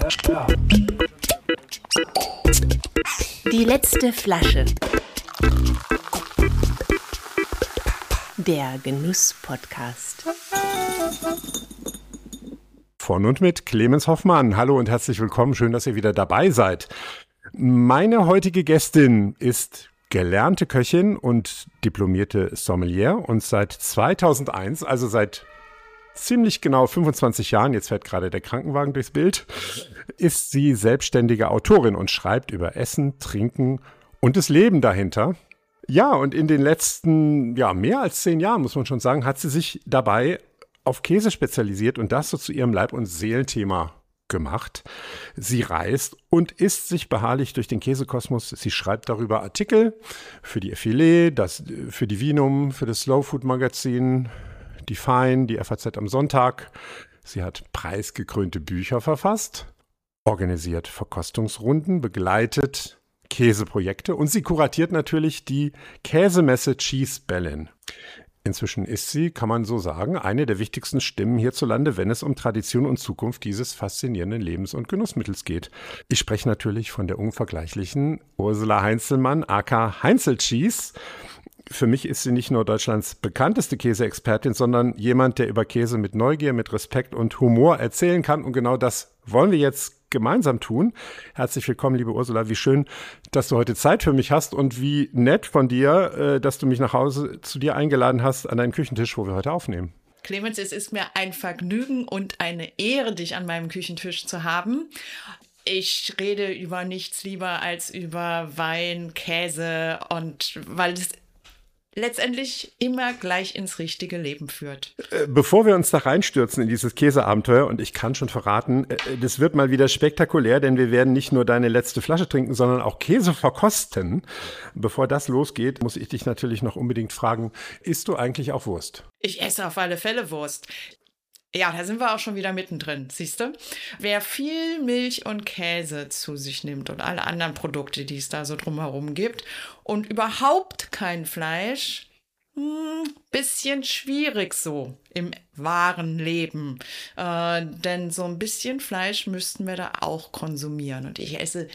Die letzte Flasche. Der Genuss-Podcast. Von und mit Clemens Hoffmann. Hallo und herzlich willkommen. Schön, dass ihr wieder dabei seid. Meine heutige Gästin ist gelernte Köchin und diplomierte Sommelier und seit 2001, also seit ziemlich genau 25 Jahren, jetzt fährt gerade der Krankenwagen durchs Bild, ist sie selbstständige Autorin und schreibt über Essen, Trinken und das Leben dahinter. Ja, und in den letzten, mehr als 10 Jahren, muss man schon sagen, hat sie sich dabei auf Käse spezialisiert und das so zu ihrem Leib- und Seelenthema gemacht. Sie reist und isst sich beharrlich durch den Käsekosmos. Sie schreibt darüber Artikel für die Effilé, für die Vinum, für das Slow Food Magazin, die Fein, die FAZ am Sonntag. Sie hat preisgekrönte Bücher verfasst, organisiert Verkostungsrunden, begleitet Käseprojekte und sie kuratiert natürlich die Käsemesse Cheese Berlin. Inzwischen ist sie, kann man so sagen, eine der wichtigsten Stimmen hierzulande, wenn es um Tradition und Zukunft dieses faszinierenden Lebens- und Genussmittels geht. Ich spreche natürlich von der unvergleichlichen Ursula Heinzelmann, aka Heinzel-Cheese. Für mich ist sie nicht nur Deutschlands bekannteste Käseexpertin, sondern jemand, der über Käse mit Neugier, mit Respekt und Humor erzählen kann. Und genau das wollen wir jetzt gemeinsam tun. Herzlich willkommen, liebe Ursula. Wie schön, dass du heute Zeit für mich hast und wie nett von dir, dass du mich nach Hause zu dir eingeladen hast an deinen Küchentisch, wo wir heute aufnehmen. Clemens, es ist mir ein Vergnügen und eine Ehre, dich an meinem Küchentisch zu haben. Ich rede über nichts lieber als über Wein, Käse und weil es letztendlich immer gleich ins richtige Leben führt. Bevor wir uns da reinstürzen in dieses Käseabenteuer, und ich kann schon verraten, das wird mal wieder spektakulär, denn wir werden nicht nur deine letzte Flasche trinken, sondern auch Käse verkosten. Bevor das losgeht, muss ich dich natürlich noch unbedingt fragen, isst du eigentlich auch Wurst? Ich esse auf alle Fälle Wurst. Ja, da sind wir auch schon wieder mittendrin, siehst du? Wer viel Milch und Käse zu sich nimmt und alle anderen Produkte, die es da so drumherum gibt und überhaupt kein Fleisch, bisschen schwierig so im wahren Leben. Denn so ein bisschen Fleisch müssten wir da auch konsumieren. Und ich esse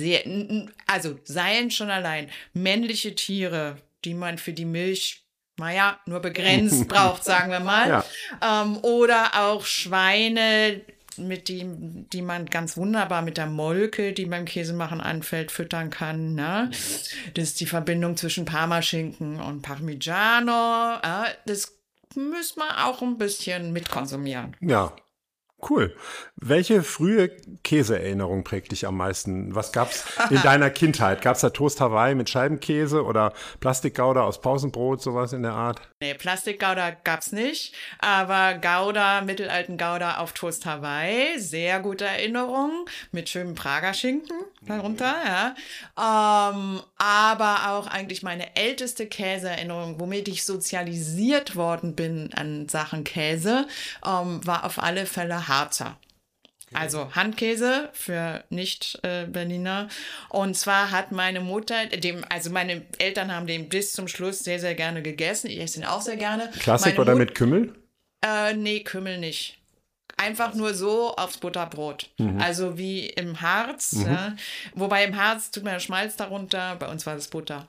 seien schon allein männliche Tiere, die man für die Milch nur begrenzt braucht, sagen wir mal. Ja. Oder auch Schweine, die man ganz wunderbar mit der Molke, die beim Käsemachen anfällt, füttern kann. Ne? Das ist die Verbindung zwischen Parmaschinken und Parmigiano. Das müssen wir auch ein bisschen mitkonsumieren. Ja. Cool. Welche frühe Käseerinnerung prägt dich am meisten? Was gab's in deiner Kindheit? Gab's da Toast Hawaii mit Scheibenkäse oder Plastikgouda aus Pausenbrot, sowas in der Art? Nee, Plastikgouda gab's nicht, aber mittelalten Gouda auf Toast Hawaii, sehr gute Erinnerung, mit schönem Prager Schinken darunter, ja. Aber auch eigentlich meine älteste Käseerinnerung, womit ich sozialisiert worden bin an Sachen Käse, war auf alle Fälle Harzer. Also Handkäse für Nicht-Berliner. Und zwar hat meine Mutter, meine Eltern haben den bis zum Schluss sehr, sehr gerne gegessen. Ich esse ihn auch sehr gerne. Klassik oder mit Kümmel? Nee, Kümmel nicht. Einfach nur so aufs Butterbrot. Also wie im Harz. Ja. Wobei im Harz tut man Schmalz darunter. Bei uns war das Butter.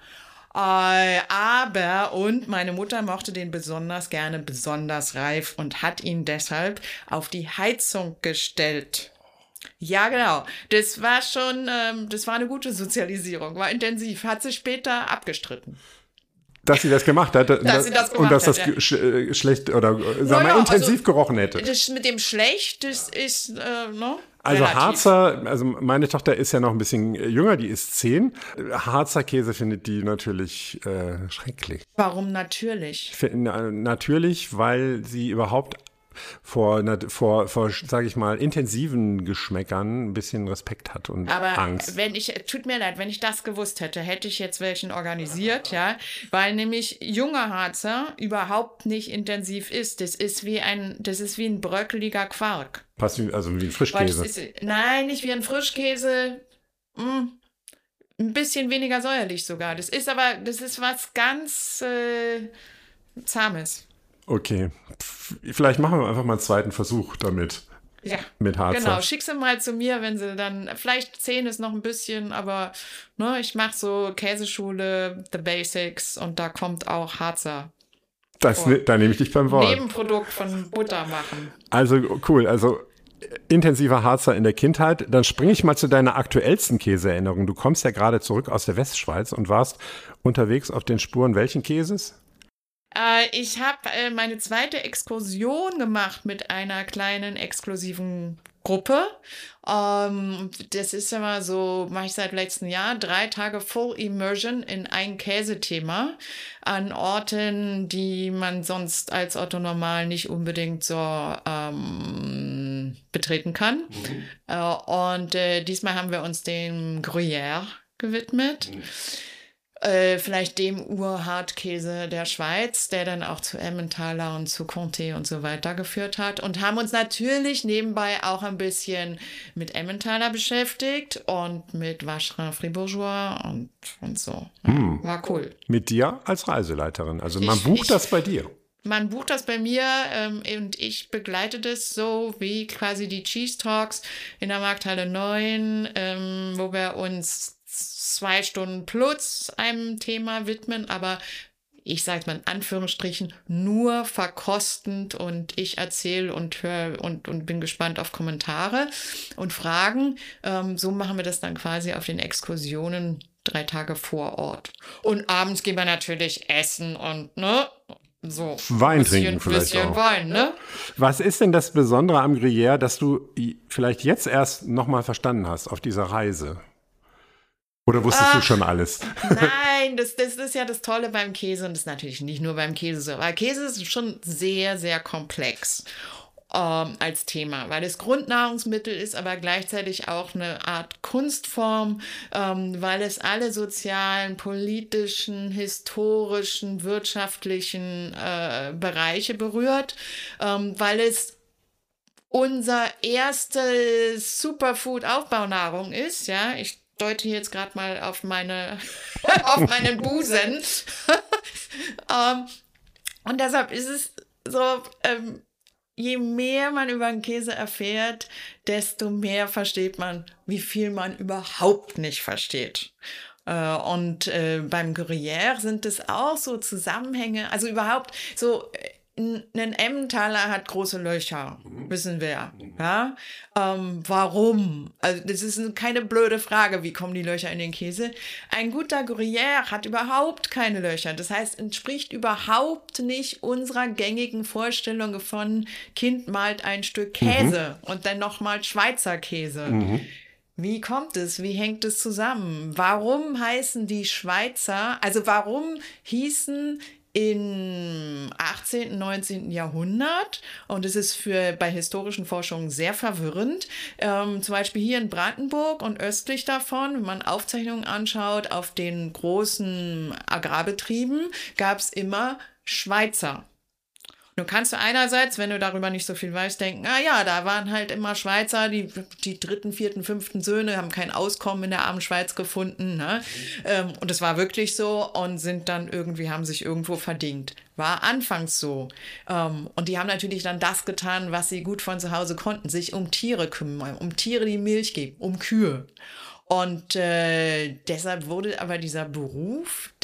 Und meine Mutter mochte den besonders gerne, besonders reif und hat ihn deshalb auf die Heizung gestellt. Ja, genau. Das war schon, das war eine gute Sozialisierung, war intensiv, hat sie später abgestritten. Dass sie das gemacht hat und dass das schlecht oder intensiv gerochen hätte. Das mit dem schlecht, das ist, Also Harzer, also meine Tochter ist ja noch ein bisschen jünger, die ist 10. Harzer Käse findet die natürlich schrecklich. Warum natürlich? Natürlich, weil sie überhaupt vor sage ich mal, intensiven Geschmäckern ein bisschen Respekt hat und Angst. Tut mir leid, wenn ich das gewusst hätte, hätte ich jetzt welchen organisiert, ja, weil nämlich junger Harzer überhaupt nicht intensiv ist. Das ist wie ein bröckeliger Quark. Passt also wie ein Frischkäse. Nein, nicht wie ein Frischkäse. Ein bisschen weniger säuerlich sogar. Das ist was ganz Zahmes. Okay, vielleicht machen wir einfach mal einen zweiten Versuch damit. Ja, mit Harzer. Genau, schick sie mal zu mir, wenn sie dann, vielleicht 10 ist noch ein bisschen, aber ne, ich mache so Käseschule, The Basics und da kommt auch Harzer. Da nehme ich dich beim Wort. Nebenprodukt von Butter machen. Also cool, also intensiver Harzer in der Kindheit. Dann springe ich mal zu deiner aktuellsten Käseerinnerung. Du kommst ja gerade zurück aus der Westschweiz und warst unterwegs auf den Spuren welchen Käses? Ich habe meine zweite Exkursion gemacht mit einer kleinen exklusiven Gruppe. Das ist immer so, mache ich seit letztem Jahr, 3 Tage Full Immersion in ein Käsethema an Orten, die man sonst als Otto Normal nicht unbedingt so betreten kann. Und diesmal haben wir uns dem Gruyère gewidmet. Vielleicht dem Urhartkäse der Schweiz, der dann auch zu Emmentaler und zu Comté und so weiter geführt hat. Und haben uns natürlich nebenbei auch ein bisschen mit Emmentaler beschäftigt und mit Vacherin Fribourgeois und so. War cool. Mit dir als Reiseleiterin. Also man bucht das bei dir. Man bucht das bei mir und ich begleite das so wie quasi die Cheese Talks in der Markthalle 9, wo wir uns 2 Stunden plus einem Thema widmen, aber ich sage mal in Anführungsstrichen nur verkostend und ich erzähle und höre und bin gespannt auf Kommentare und Fragen. So machen wir das dann quasi auf den Exkursionen 3 Tage vor Ort. Und abends gehen wir natürlich essen und ne, so Wein trinken vielleicht bisschen auch. Wein, ne? Was ist denn das Besondere am Gruyère, dass du vielleicht jetzt erst nochmal verstanden hast auf dieser Reise? Oder wusstest du schon alles? Nein, das ist ja das Tolle beim Käse und das ist natürlich nicht nur beim Käse so. Weil Käse ist schon sehr, sehr komplex als Thema, weil es Grundnahrungsmittel ist, aber gleichzeitig auch eine Art Kunstform, weil es alle sozialen, politischen, historischen, wirtschaftlichen Bereiche berührt, weil es unser erstes Superfood-Aufbaunahrung ist, ja, ich deute jetzt gerade mal auf meinen Busen. Und deshalb ist es so, je mehr man über den Käse erfährt, desto mehr versteht man, wie viel man überhaupt nicht versteht. Und beim Gruyère sind es auch so Zusammenhänge, also überhaupt so. Ein Emmentaler hat große Löcher, wissen wir. Ja? Warum? Also das ist keine blöde Frage, wie kommen die Löcher in den Käse? Ein guter Gruyère hat überhaupt keine Löcher. Das heißt, entspricht überhaupt nicht unserer gängigen Vorstellung von Kind malt ein Stück Käse und dann nochmal Schweizer Käse. Wie kommt es? Wie hängt es zusammen? Warum heißen die Schweizer, also warum hießen im 18., 19. Jahrhundert, und es ist bei historischen Forschungen sehr verwirrend, zum Beispiel hier in Brandenburg und östlich davon, wenn man Aufzeichnungen anschaut, auf den großen Agrarbetrieben gab es immer Schweizer. Nun kannst du einerseits, wenn du darüber nicht so viel weißt, denken, ja, da waren halt immer Schweizer, die 3., 4., 5. Söhne haben kein Auskommen in der armen Schweiz gefunden. Ne? Und es war wirklich so und haben sich irgendwo verdingt. War anfangs so. Und die haben natürlich dann das getan, was sie gut von zu Hause konnten, sich um Tiere kümmern, um Tiere, die Milch geben, um Kühe. Und deshalb wurde aber dieser Beruf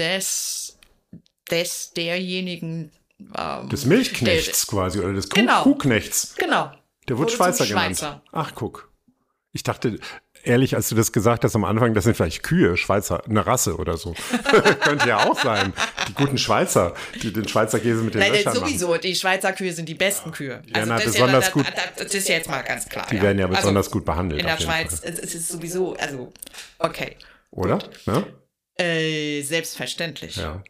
derjenigen, des Milchknechts quasi, oder des Kuhknechts. Genau. Der wurde Schweizer genannt. Ach, guck. Ich dachte, ehrlich, als du das gesagt hast am Anfang, das sind vielleicht Kühe, Schweizer, eine Rasse oder so. Könnte ja auch sein. Die guten Schweizer, die den Schweizer Käse mit den Löchern sowieso, machen. Die Schweizer Kühe sind die besten Kühe. Also besonders gut. Das ist jetzt mal ganz klar. Die werden ja besonders gut behandelt. In der Schweiz es ist sowieso, okay. Oder? Ne? Selbstverständlich. Ja.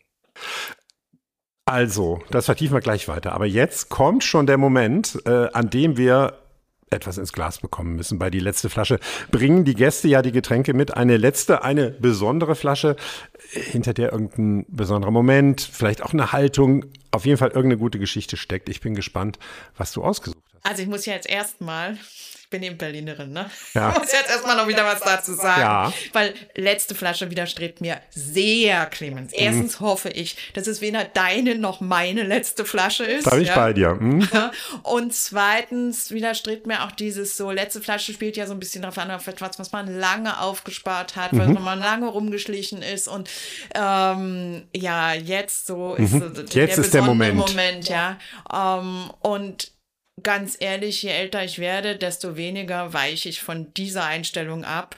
Also, das vertiefen wir gleich weiter. Aber jetzt kommt schon der Moment, an dem wir etwas ins Glas bekommen müssen. Bei die letzte Flasche bringen die Gäste ja die Getränke mit. Eine besondere Flasche, hinter der irgendein besonderer Moment, vielleicht auch eine Haltung, auf jeden Fall irgendeine gute Geschichte steckt. Ich bin gespannt, was du ausgesucht hast. Also ich muss ja jetzt erstmal, bin eben Berlinerin, ne? Ja. Ich muss jetzt erstmal noch wieder was dazu sagen. Ja. Weil letzte Flasche widerstrebt mir sehr, Clemens. Erstens hoffe ich, dass es weder deine noch meine letzte Flasche ist. Da bin ich bei dir. Und zweitens widerstrebt mir auch dieses so, letzte Flasche spielt ja so ein bisschen darauf an, auf etwas, was man lange aufgespart hat, weil man lange rumgeschlichen ist. Und ja, jetzt so ist Jetzt ist der Moment. Ja. Und ganz ehrlich, je älter ich werde, desto weniger weiche ich von dieser Einstellung ab.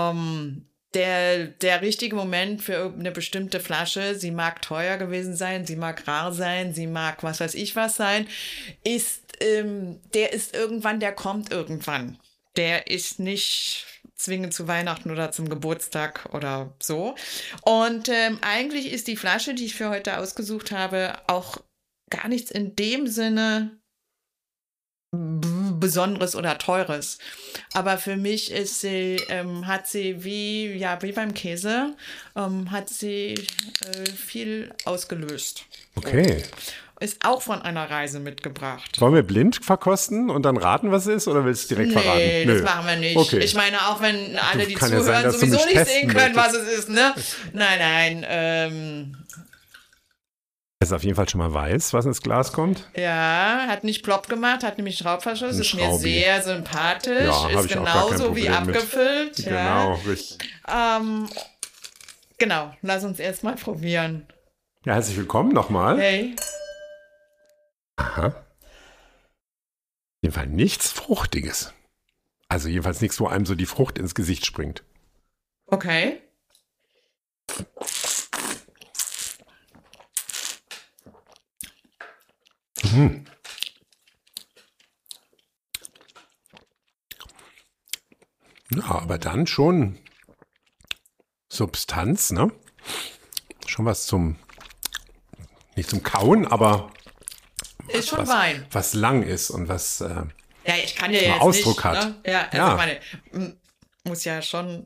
Der richtige Moment für eine bestimmte Flasche, sie mag teuer gewesen sein, sie mag rar sein, sie mag was weiß ich was sein, der ist irgendwann, der kommt irgendwann. Der ist nicht zwingend zu Weihnachten oder zum Geburtstag oder so. Und eigentlich ist die Flasche, die ich für heute ausgesucht habe, auch gar nichts in dem Sinne Besonderes oder Teures. Aber für mich ist sie, hat sie wie beim Käse, hat sie viel ausgelöst. Okay. Ist auch von einer Reise mitgebracht. Wollen wir blind verkosten und dann raten, was es ist, oder willst du direkt verraten? Nee, das machen wir nicht. Okay. Ich meine, auch wenn alle, die kann ja zuhören, sein, dass du sowieso mich nicht testen sehen können, was möchtest. es ist, ne? Nein. Es ist auf jeden Fall schon mal weiß, was ins Glas kommt. Ja, hat nicht plopp gemacht, hat nämlich Schraubverschluss, Ein ist mir Schraubi. sehr sympathisch, Ja, hab ist ich auch gar kein genauso wie Problem mit. abgefüllt. Genau, Ja. richtig. Genau, lass uns erstmal probieren. Ja, herzlich willkommen nochmal. Hey. Aha. Auf jeden Fall nichts Fruchtiges. Also jedenfalls nichts, wo einem so die Frucht ins Gesicht springt. Okay. Ja, aber dann schon Substanz, ne? Schon was nicht zum Kauen, aber Ist schon Wein. was lang ist und was Ja, ich kann ja mal jetzt Ausdruck nicht, hat. Ne? Ja, also Ja. ich meine, muss ja schon,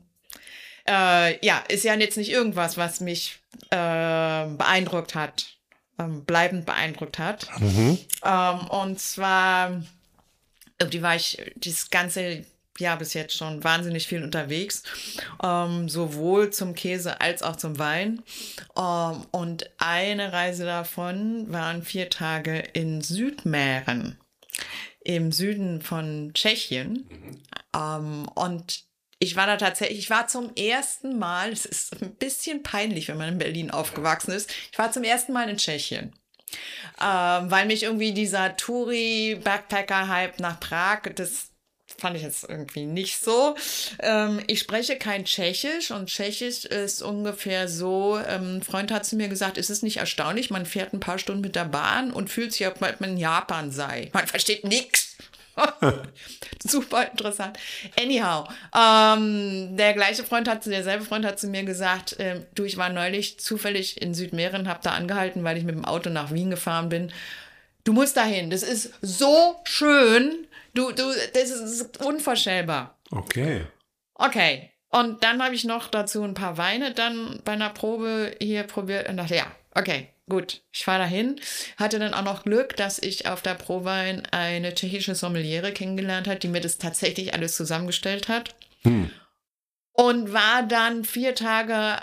ist ja jetzt nicht irgendwas, was mich beeindruckt hat, bleibend beeindruckt hat. Und zwar, irgendwie war ich dieses ganze Jahr bis jetzt schon wahnsinnig viel unterwegs, sowohl zum Käse als auch zum Wein. Und eine Reise davon waren 4 Tage in Südmähren, im Süden von Tschechien. Und ich war da tatsächlich, ich war zum ersten Mal, es ist ein bisschen peinlich, wenn man in Berlin aufgewachsen ist, ich war zum ersten Mal in Tschechien. Weil mich irgendwie dieser Touri-Backpacker-Hype nach Prag, das fand ich jetzt irgendwie nicht so. Ich spreche kein Tschechisch und Tschechisch ist ungefähr so, ein Freund hat zu mir gesagt, ist es nicht erstaunlich, man fährt ein paar Stunden mit der Bahn und fühlt sich, als ob man in Japan sei. Man versteht nichts. Super interessant. Anyhow, derselbe Freund hat zu mir gesagt, du, ich war neulich zufällig in Südmähren, hab da angehalten, weil ich mit dem Auto nach Wien gefahren bin. Du musst dahin, das ist so schön. Das ist unvorstellbar. Okay. Okay. Und dann habe ich noch dazu ein paar Weine dann bei einer Probe hier probiert und dachte, ja, okay, gut, ich fahre dahin. Hatte dann auch noch Glück, dass ich auf der Prowein eine tschechische Sommeliere kennengelernt habe, die mir das tatsächlich alles zusammengestellt hat. Und war dann 4 Tage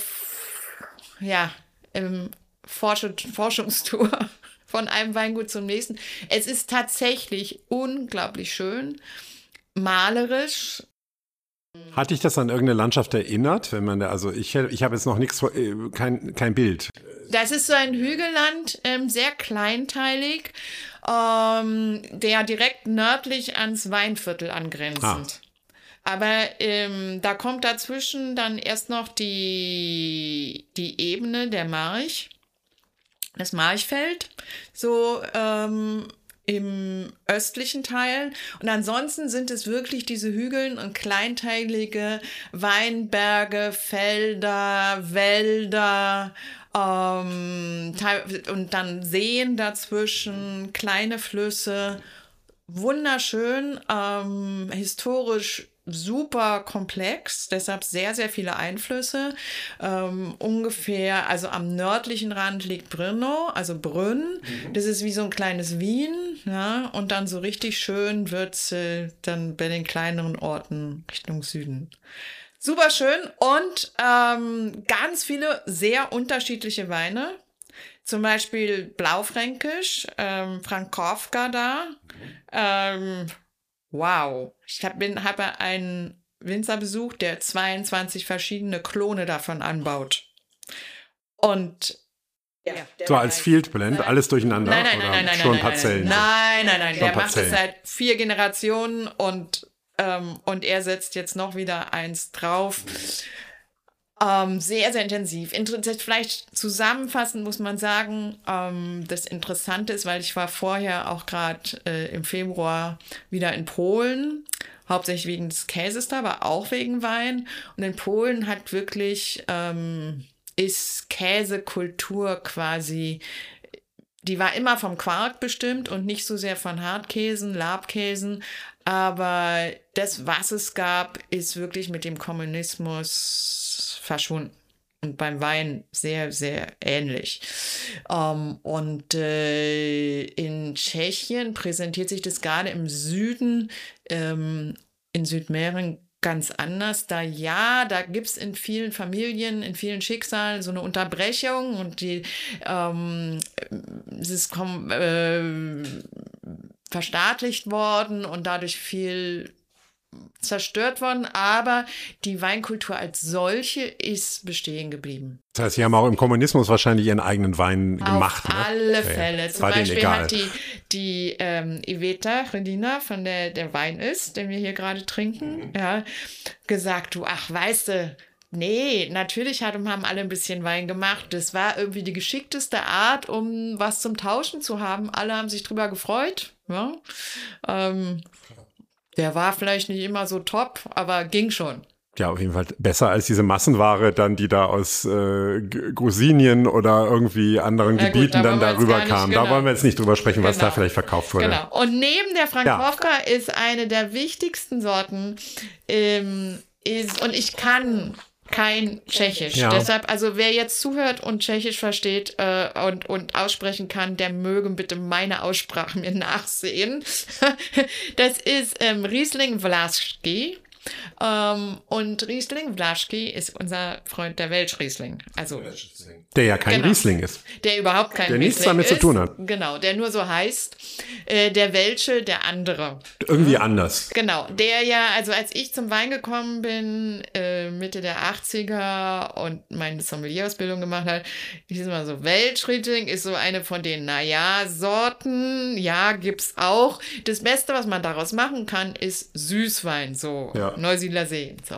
im Forschungstour von einem Weingut zum nächsten. Es ist tatsächlich unglaublich schön, malerisch. Hat dich das an irgendeine Landschaft erinnert? Wenn man ich habe jetzt noch nichts, kein Bild. Das ist so ein Hügelland, sehr kleinteilig, der direkt nördlich ans Weinviertel angrenzend. Aber da kommt dazwischen dann erst noch die Ebene der March, das Marchfeld, so im östlichen Teil. Und ansonsten sind es wirklich diese Hügeln und kleinteilige Weinberge, Felder, Wälder, und dann Seen dazwischen, kleine Flüsse. Wunderschön, historisch super komplex, deshalb sehr, sehr viele Einflüsse. Ungefähr, also am nördlichen Rand liegt Brno, also Brünn. Das ist wie so ein kleines Wien, ja, und dann so richtig schön wird's dann bei den kleineren Orten Richtung Süden. Super schön und ganz viele sehr unterschiedliche Weine. Zum Beispiel Blaufränkisch, Frankowka da. Wow. Ich habe einen Winzer besucht, der 22 verschiedene Klone davon anbaut. Und ja, so als Field Blend, alles durcheinander? Nein, schon Parzellen? Nein. Der macht Parzellen. es seit 4 Generationen und er setzt jetzt noch wieder eins drauf. Sehr, sehr intensiv. Vielleicht zusammenfassend muss man sagen, das Interessante ist, weil ich war vorher auch gerade im Februar wieder in Polen, hauptsächlich wegen des Käses da, aber auch wegen Wein. Und in Polen hat wirklich, ist Käsekultur quasi, die war immer vom Quark bestimmt und nicht so sehr von Hartkäsen, Labkäsen. Aber das, was es gab, ist wirklich mit dem Kommunismus verschwunden. Und beim Wein sehr, sehr ähnlich. In Tschechien präsentiert sich das gerade im Süden, in Südmähren ganz anders. Da gibt es in vielen Familien, in vielen Schicksalen so eine Unterbrechung und es ist verstaatlicht worden und dadurch viel zerstört worden, aber die Weinkultur als solche ist bestehen geblieben. Das heißt, Sie haben auch im Kommunismus wahrscheinlich Ihren eigenen Wein gemacht. Auf alle Fälle. Zum War Beispiel denen egal. hat die Iveta Redina, von der Wein ist, den wir hier gerade trinken, ja, gesagt, weißt du, nee, natürlich haben alle ein bisschen Wein gemacht. Das war irgendwie die geschickteste Art, um was zum Tauschen zu haben. Alle haben sich drüber gefreut. Ja. Der war vielleicht nicht immer so top, aber ging schon. Ja, auf jeden Fall besser als diese Massenware dann, die da aus Grusinien oder irgendwie anderen Gebieten dann darüber kam. Da wollen wir jetzt nicht drüber sprechen, was da vielleicht verkauft wurde. Genau. Und neben der Frankowka ist eine der wichtigsten Sorten, und ich kann kein Tschechisch. Ja. Deshalb, also wer jetzt zuhört und Tschechisch versteht und aussprechen kann, der möge bitte meine Aussprache mir nachsehen. Das ist Riesling Vlašský. Und Riesling Vlašský ist unser Freund der Welschriesling. Also der ja kein Riesling ist. Der überhaupt kein der Riesling ist. Nichts damit zu tun hat. Genau, der nur so heißt. Der Welsche, der andere. Irgendwie anders. Genau, der ja, also als ich zum Wein gekommen bin, Mitte der 80er und meine Sommelier-Ausbildung gemacht habe, hieß immer so, Welschriesling ist so eine von den, Sorten, ja, gibt's auch. Das Beste, was man daraus machen kann, ist Süßwein, so Neusiedler See. So.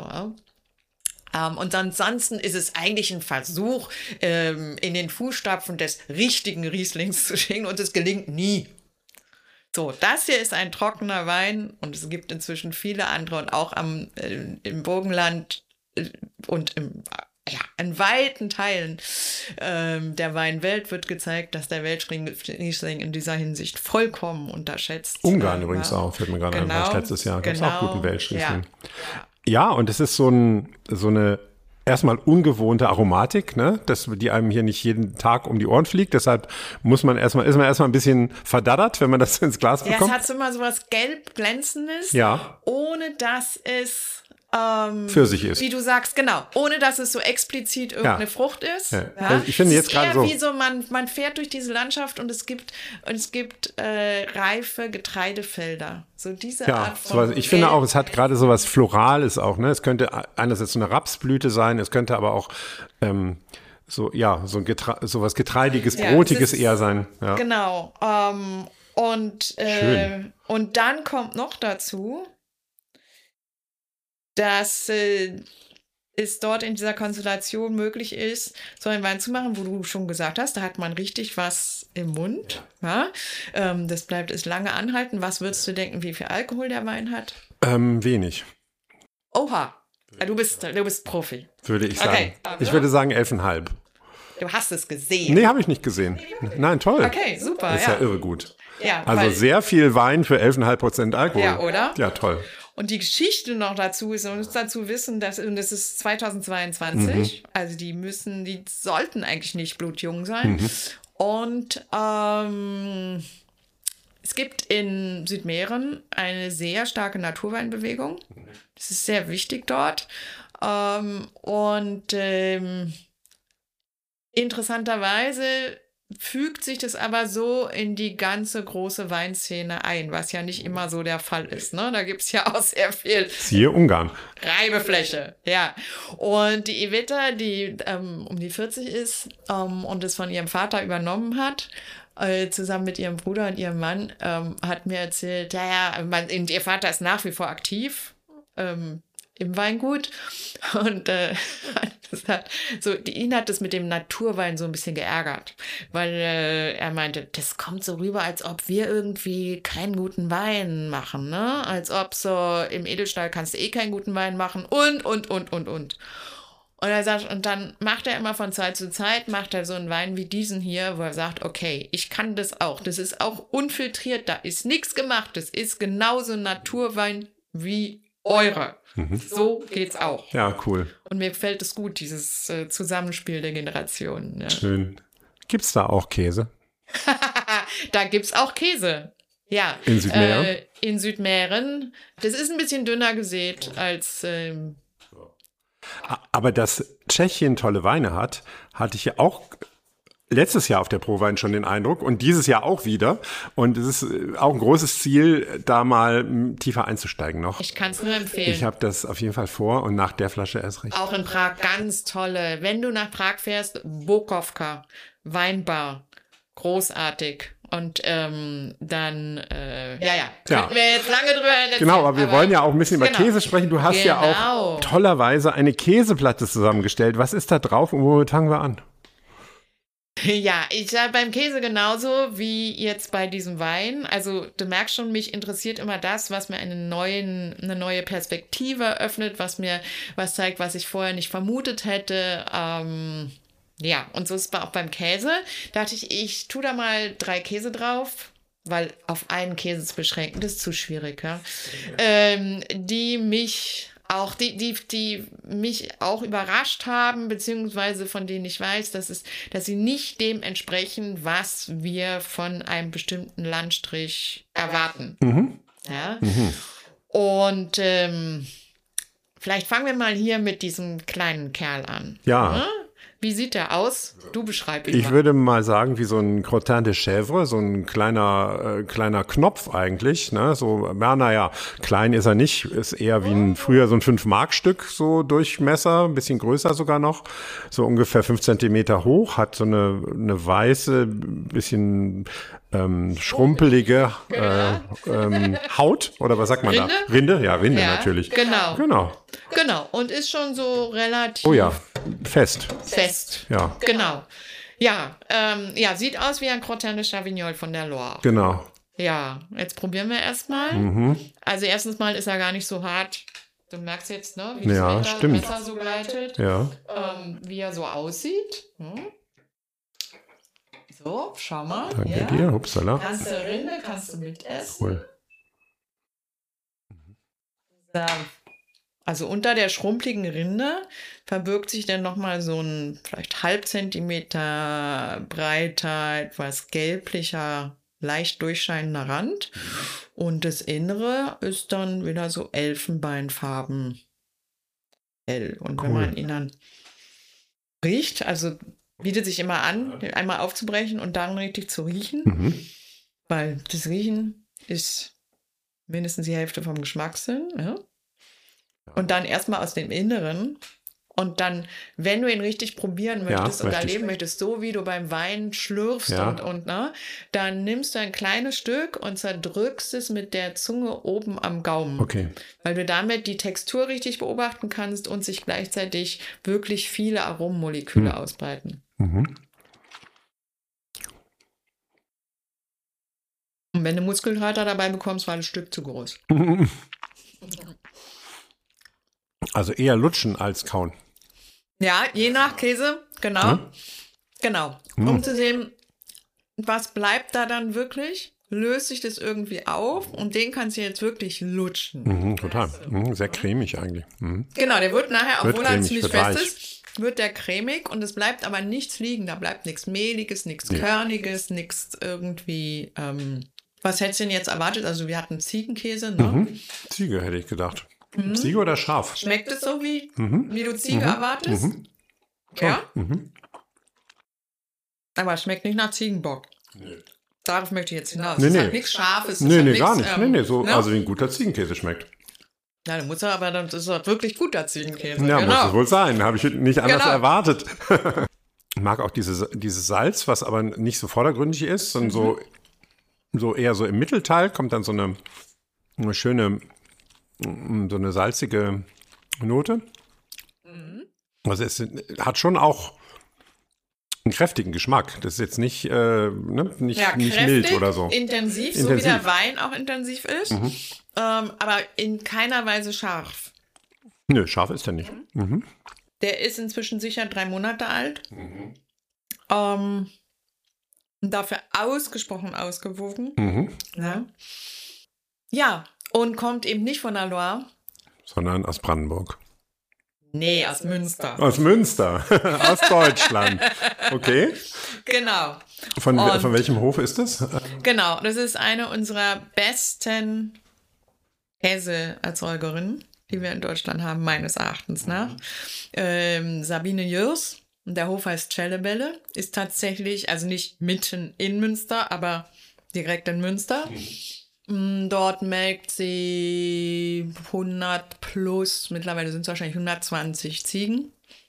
Und ansonsten ist es eigentlich ein Versuch, in den Fußstapfen des richtigen Rieslings zu schicken und es gelingt nie. So, das hier ist ein trockener Wein und es gibt inzwischen viele andere und auch im Burgenland und in weiten Teilen der Weinwelt wird gezeigt, dass der Welschriesling in dieser Hinsicht vollkommen unterschätzt. Ungarn übrigens auch, fällt mir gerade ein, weil letztes Jahr gab es auch guten Welschriesling. Ja, und es ist so eine erstmal ungewohnte Aromatik, ne, die einem hier nicht jeden Tag um die Ohren fliegt. Deshalb ist man erstmal ein bisschen verdaddert, wenn man das ins Glas bekommt. Ja, es hat so immer so was gelb-glänzendes, ohne dass es für sich ist. Wie du sagst, genau. Ohne, dass es so explizit irgendeine Frucht ist. Ja. Ja. Ich finde jetzt gerade so. Wie so, man fährt durch diese Landschaft und es gibt reife Getreidefelder. So diese Art von. Ich finde auch, es hat gerade so was Florales auch, ne? Es könnte einerseits so eine Rapsblüte sein, es könnte aber auch so was Getreidiges, Brotiges eher sein. Ja. Genau. Und dann kommt noch dazu, dass es dort in dieser Konstellation möglich ist, so einen Wein zu machen, wo du schon gesagt hast, da hat man richtig was im Mund. Ja. Das ist lange anhalten. Was würdest du denken, wie viel Alkohol der Wein hat? Wenig. Oha, du bist Profi. Würde ich sagen. Ich würde sagen 11,5. Du hast es gesehen. Nee, habe ich nicht gesehen. Nein, toll. Okay, super. Das ist ja irre gut. Ja, also sehr viel Wein für 11,5% Alkohol. Ja, oder? Ja, toll. Und die Geschichte noch dazu ist, man muss dazu wissen, dass, und das ist 2022, also die sollten eigentlich nicht blutjung sein. Und es gibt in Südmähren eine sehr starke Naturweinbewegung. Das ist sehr wichtig dort. Interessanterweise fügt sich das aber so in die ganze große Weinszene ein, was ja nicht immer so der Fall ist. Ne? Da gibt es ja auch sehr viel Siehe Ungarn. Reibefläche. Ja. Und die Iveta, die um die 40 ist und es von ihrem Vater übernommen hat, zusammen mit ihrem Bruder und ihrem Mann, hat mir erzählt, ihr Vater ist nach wie vor aktiv im Weingut und ihn hat das mit dem Naturwein so ein bisschen geärgert, weil er meinte, das kommt so rüber, als ob wir irgendwie keinen guten Wein machen, ne? Als ob so im Edelstahl kannst du eh keinen guten Wein machen und. Und er sagt, und dann macht er immer von Zeit zu Zeit, macht er so einen Wein wie diesen hier, wo er sagt, okay, ich kann das auch. Das ist auch unfiltriert, da ist nichts gemacht. Das ist genauso Naturwein wie eure. So geht's auch. Ja, cool. Und mir gefällt es gut, dieses Zusammenspiel der Generationen. Ja. Schön. Gibt's da auch Käse? Da gibt's auch Käse. Ja. In Südmähren? In Südmähren. Das ist ein bisschen dünner gesät als aber dass Tschechien tolle Weine hat, hatte ich ja auch letztes Jahr auf der Prowein schon den Eindruck und dieses Jahr auch wieder. Und es ist auch ein großes Ziel, da mal tiefer einzusteigen noch. Ich kann es nur empfehlen. Ich habe das auf jeden Fall vor und nach der Flasche erst recht. Auch in Prag ganz tolle. Wenn du nach Prag fährst, Bokovka, Weinbar, großartig. Und dann, könnten wir jetzt lange drüber erzählen. Genau, aber wir wollen ja auch ein bisschen über Käse sprechen. Du hast ja auch tollerweise eine Käseplatte zusammengestellt. Was ist da drauf und womit fangen wir an? Ja, ich habe beim Käse genauso wie jetzt bei diesem Wein. Also du merkst schon, mich interessiert immer das, was mir eine neue Perspektive eröffnet, was zeigt, was ich vorher nicht vermutet hätte. Ja, und so ist es auch beim Käse. Da dachte ich tue da mal 3 Käse drauf, weil auf einen Käse zu beschränken, das ist zu schwierig, ja? Die mich auch überrascht haben, beziehungsweise von denen ich weiß, dass sie nicht dem entsprechen, was wir von einem bestimmten Landstrich erwarten. Ja? Und vielleicht fangen wir mal hier mit diesem kleinen Kerl an. Ja. Ja? Wie sieht der aus? Du beschreib ihn Ich mal. würde mal sagen, wie so ein Crottin de Chèvre, so ein kleiner Knopf eigentlich. Ne? So, ja, naja, klein ist er nicht, ist eher wie früher so ein 5-Mark-Stück, so Durchmesser, ein bisschen größer sogar noch, so ungefähr 5 Zentimeter hoch, hat so eine weiße, bisschen schrumpelige Haut, oder was sagt man Rinde? da? Rinde? Ja, Rinde Ja, natürlich. Genau. Und ist schon so relativ Oh ja, fest. Ja. Genau. Ja, sieht aus wie ein Crottin de Chavignol von der Loire. Genau. Ja, jetzt probieren wir erstmal. Also erstens mal ist er gar nicht so hart. Du merkst jetzt, ne, wie das Messer so gleitet. Ja. Wie er so aussieht. So, schau mal. Danke dir, upsala. Ganze Rinde kannst du mitessen. Cool. Also unter der schrumpeligen Rinde verbirgt sich dann nochmal so ein vielleicht halb Zentimeter breiter, etwas gelblicher, leicht durchscheinender Rand. Und das Innere ist dann wieder so elfenbeinfarben hell. Und wenn man ihn dann riecht, also bietet sich immer an, den einmal aufzubrechen und dann richtig zu riechen. Weil das Riechen ist mindestens die Hälfte vom Geschmackssinn. Ja? Und dann erstmal aus dem Inneren. Und dann, wenn du ihn richtig probieren möchtest und erleben möchtest, so wie du beim Wein schlürfst dann nimmst du ein kleines Stück und zerdrückst es mit der Zunge oben am Gaumen. Okay. Weil du damit die Textur richtig beobachten kannst und sich gleichzeitig wirklich viele Aromenmoleküle ausbreiten. Und wenn du Muskelkater dabei bekommst, war das Stück zu groß. Also eher lutschen als kauen. Ja, je nach Käse, genau. Genau. Um zu sehen, was bleibt da dann wirklich? löst sich das irgendwie auf und den kannst du jetzt wirklich lutschen. Total. Sehr cremig eigentlich. Genau, der wird nachher, Wird obwohl er cremig, ziemlich wird fest weich. ist, wird der cremig und es bleibt aber nichts liegen. Da bleibt nichts Mehliges, nichts Körniges, nichts irgendwie. Was hättest du denn jetzt erwartet? Also wir hatten Ziegenkäse, ne? Ziege hätte ich gedacht. Ziege oder Schaf? Schmeckt es so, wie du Ziege erwartest? Ja? Aber es schmeckt nicht nach Ziegenbock. Nee. Darauf möchte ich jetzt hinaus. Nee, Es nee. hat nichts Scharfes. Nee, gar nicht. So, ne? also wie ein guter Ziegenkäse schmeckt. Ja, dann muss er aber, dann ist er wirklich guter Ziegenkäse. Ja, genau. muss es wohl sein. Habe ich nicht anders Genau. erwartet. Ich mag auch dieses Salz, was aber nicht so vordergründig ist, sondern so eher so im Mittelteil kommt dann so eine schöne, so eine salzige Note. Also es hat schon auch einen kräftigen Geschmack. Das ist jetzt nicht, nicht kräftig, mild oder so. Intensiv, so wie der Wein auch intensiv ist. Aber in keiner Weise scharf. Nö, scharf ist der nicht. Der ist inzwischen sicher 3 Monate alt. Und dafür ausgesprochen ausgewogen. Ja, und kommt eben nicht von der Loire. Sondern aus Brandenburg. Nee, aus Münster. Aus Münster, aus Deutschland. Okay. Genau. Von welchem Hof ist das? Genau, das ist eine unserer besten Käseerzeugerinnen, die wir in Deutschland haben, meines Erachtens nach. Sabine Jörs. Der Hof heißt Cellebelle, ist tatsächlich, also nicht mitten in Münster, aber direkt in Münster. Dort melkt sie 100 plus, mittlerweile sind es wahrscheinlich 120 Ziegen.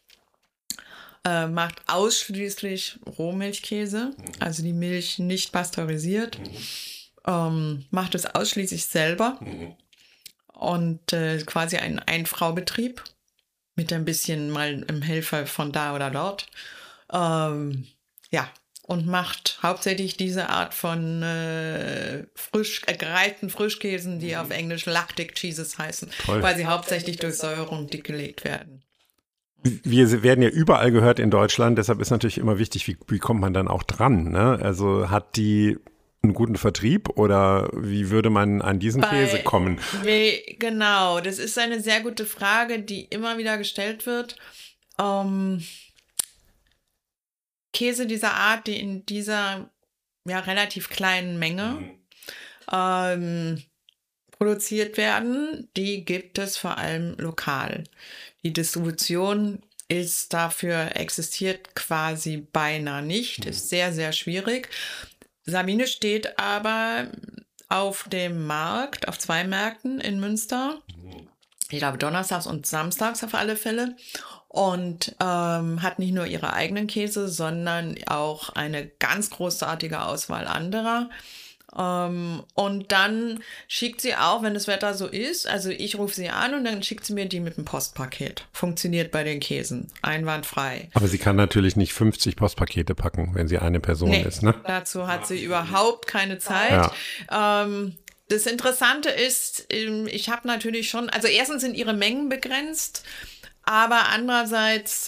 Macht ausschließlich Rohmilchkäse, also die Milch nicht pasteurisiert. Macht es ausschließlich selber und quasi ein Ein-Frau-Betrieb mit ein bisschen mal einem Helfer von da oder dort. Und macht hauptsächlich diese Art von gereiften Frischkäsen, die auf Englisch Lactic Cheeses heißen, weil sie hauptsächlich durch Säuerung dickgelegt werden. Wir werden ja überall gehört in Deutschland, deshalb ist natürlich immer wichtig, wie kommt man dann auch dran? Ne? Also hat die einen guten Vertrieb oder wie würde man an diesen Käse kommen? Genau, das ist eine sehr gute Frage, die immer wieder gestellt wird. Käse dieser Art, die in dieser relativ kleinen Menge produziert werden, die gibt es vor allem lokal. Die Distribution existiert quasi beinahe nicht, ist sehr, sehr schwierig. Sabine steht aber auf dem Markt, auf 2 Märkten in Münster. Ich glaube, donnerstags und samstags auf alle Fälle. Und hat nicht nur ihre eigenen Käse, sondern auch eine ganz großartige Auswahl anderer. Und dann schickt sie auch, wenn das Wetter so ist, also ich rufe sie an und dann schickt sie mir die mit dem Postpaket. Funktioniert bei den Käsen, einwandfrei. Aber sie kann natürlich nicht 50 Postpakete packen, wenn sie eine Person ist, ne? Dazu hat sie überhaupt keine Zeit. Ja. Das Interessante ist, ich habe natürlich schon, also erstens sind ihre Mengen begrenzt, aber andererseits,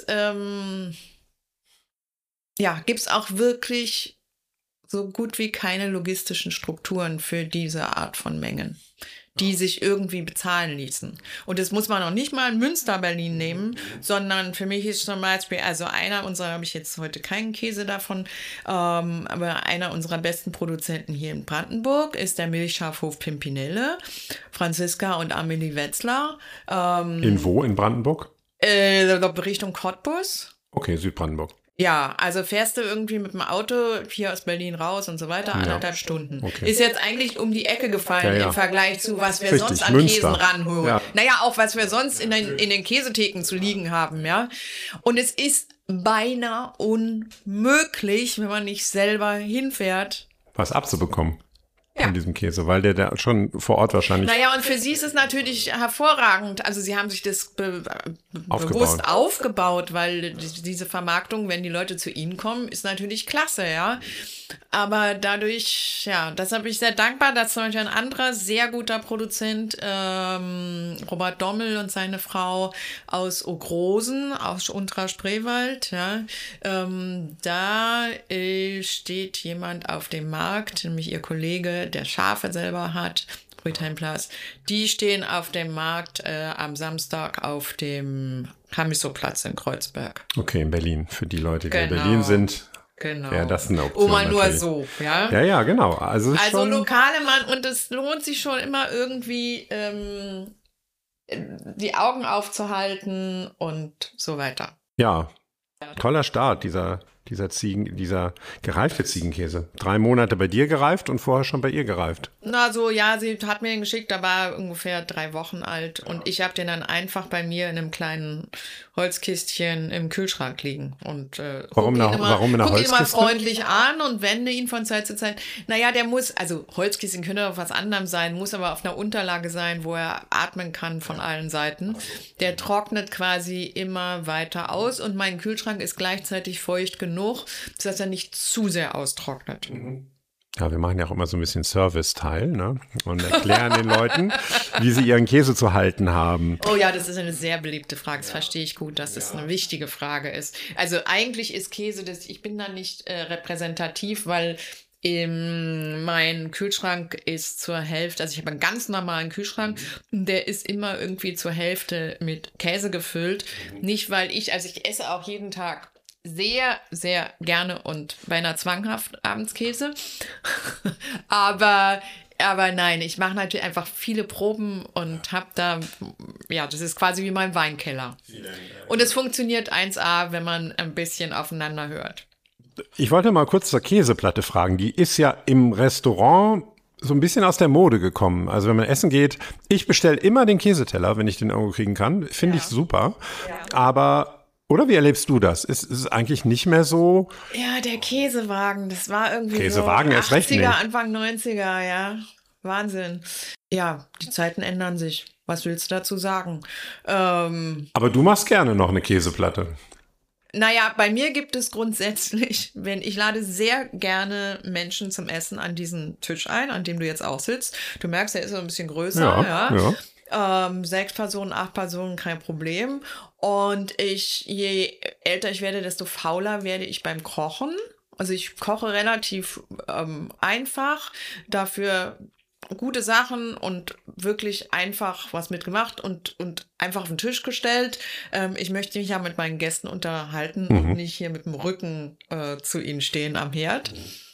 gibt es auch wirklich so gut wie keine logistischen Strukturen für diese Art von Mengen, die sich irgendwie bezahlen ließen. Und das muss man noch nicht mal in Münster, Berlin nehmen, sondern für mich ist zum Beispiel, also einer unserer, habe ich jetzt heute keinen Käse davon, aber einer unserer besten Produzenten hier in Brandenburg ist der Milchschafhof Pimpinelle, Franziska und Amelie Wetzler. In wo in Brandenburg? Richtung Cottbus. Okay, Südbrandenburg. Ja, also fährst du irgendwie mit dem Auto hier aus Berlin raus und so weiter, 1,5 Stunden. Okay. Ist jetzt eigentlich um die Ecke gefallen im Vergleich zu, was wir sonst an Käsen ranholen. Ja. Naja, auch was wir sonst in den Käsetheken zu liegen haben, ja. Und es ist beinahe unmöglich, wenn man nicht selber hinfährt, was abzubekommen. Von diesem Käse, weil der da schon vor Ort wahrscheinlich... Naja, und für sie ist es natürlich hervorragend. Also sie haben sich das bewusst aufgebaut, weil diese Vermarktung, wenn die Leute zu ihnen kommen, ist natürlich klasse, ja. Aber dadurch, deshalb bin ich sehr dankbar, dass zum Beispiel ein anderer sehr guter Produzent, Robert Dommel und seine Frau aus Ogrosen, aus Unterer Spreewald, da steht jemand auf dem Markt, nämlich ihr Kollege, der Schafe selber hat, Brötchen-Plus, die stehen auf dem Markt am Samstag auf dem Chamisso-Platz in Kreuzberg. Okay, in Berlin. Für die Leute, die in Berlin sind, wäre das eine Option. Mal nur so, ja? Ja, genau. Also schon lokale und es lohnt sich schon immer irgendwie die Augen aufzuhalten und so weiter. Ja, toller Start, dieser gereifte Ziegenkäse. 3 Monate bei dir gereift und vorher schon bei ihr gereift. Na so, ja, sie hat mir den geschickt, da war ungefähr 3 Wochen alt und ich habe den dann einfach bei mir in einem kleinen Holzkistchen im Kühlschrank liegen und warum in einer Holzkiste? Ihn immer freundlich an und wende ihn von Zeit zu Zeit. Naja, der muss, also Holzkissen könnte auf was anderem sein, muss aber auf einer Unterlage sein, wo er atmen kann von allen Seiten. Der trocknet quasi immer weiter aus und mein Kühlschrank ist gleichzeitig feucht genug, dass er nicht zu sehr austrocknet. Ja, wir machen ja auch immer so ein bisschen Service-Teil, ne? Und erklären den Leuten, wie sie ihren Käse zu halten haben. Oh ja, das ist eine sehr beliebte Frage. Das verstehe ich gut, dass das eine wichtige Frage ist. Also eigentlich ist Käse, ich bin da nicht repräsentativ, weil mein Kühlschrank ist zur Hälfte, also ich habe einen ganz normalen Kühlschrank, der ist immer irgendwie zur Hälfte mit Käse gefüllt. Nicht, weil ich esse auch jeden Tag sehr, sehr gerne und beinahe zwanghaft abends Käse. aber nein, ich mache natürlich einfach viele Proben und habe da, das ist quasi wie mein Weinkeller. Und es funktioniert 1A, wenn man ein bisschen aufeinander hört. Ich wollte mal kurz zur Käseplatte fragen. Die ist ja im Restaurant so ein bisschen aus der Mode gekommen. Also wenn man essen geht, ich bestelle immer den Käseteller, wenn ich den irgendwo kriegen kann. Finde ich super. Ja. Aber oder wie erlebst du das? Ist es eigentlich nicht mehr so? Ja, der Käsewagen, das war irgendwie Käsewagen so erst recht nicht. Anfang 90er, ja. Wahnsinn. Ja, die Zeiten ändern sich. Was willst du dazu sagen? Aber du machst gerne noch eine Käseplatte. Naja, bei mir gibt es grundsätzlich, ich lade sehr gerne Menschen zum Essen an diesen Tisch ein, an dem du jetzt auch sitzt. Du merkst, er ist so ein bisschen größer, ja. 6 Personen, 8 Personen, kein Problem. Und je älter ich werde, desto fauler werde ich beim Kochen. Also ich koche relativ einfach, dafür gute Sachen und wirklich einfach was mitgemacht und einfach auf den Tisch gestellt. Ich möchte mich ja mit meinen Gästen unterhalten und nicht hier mit dem Rücken zu ihnen stehen am Herd.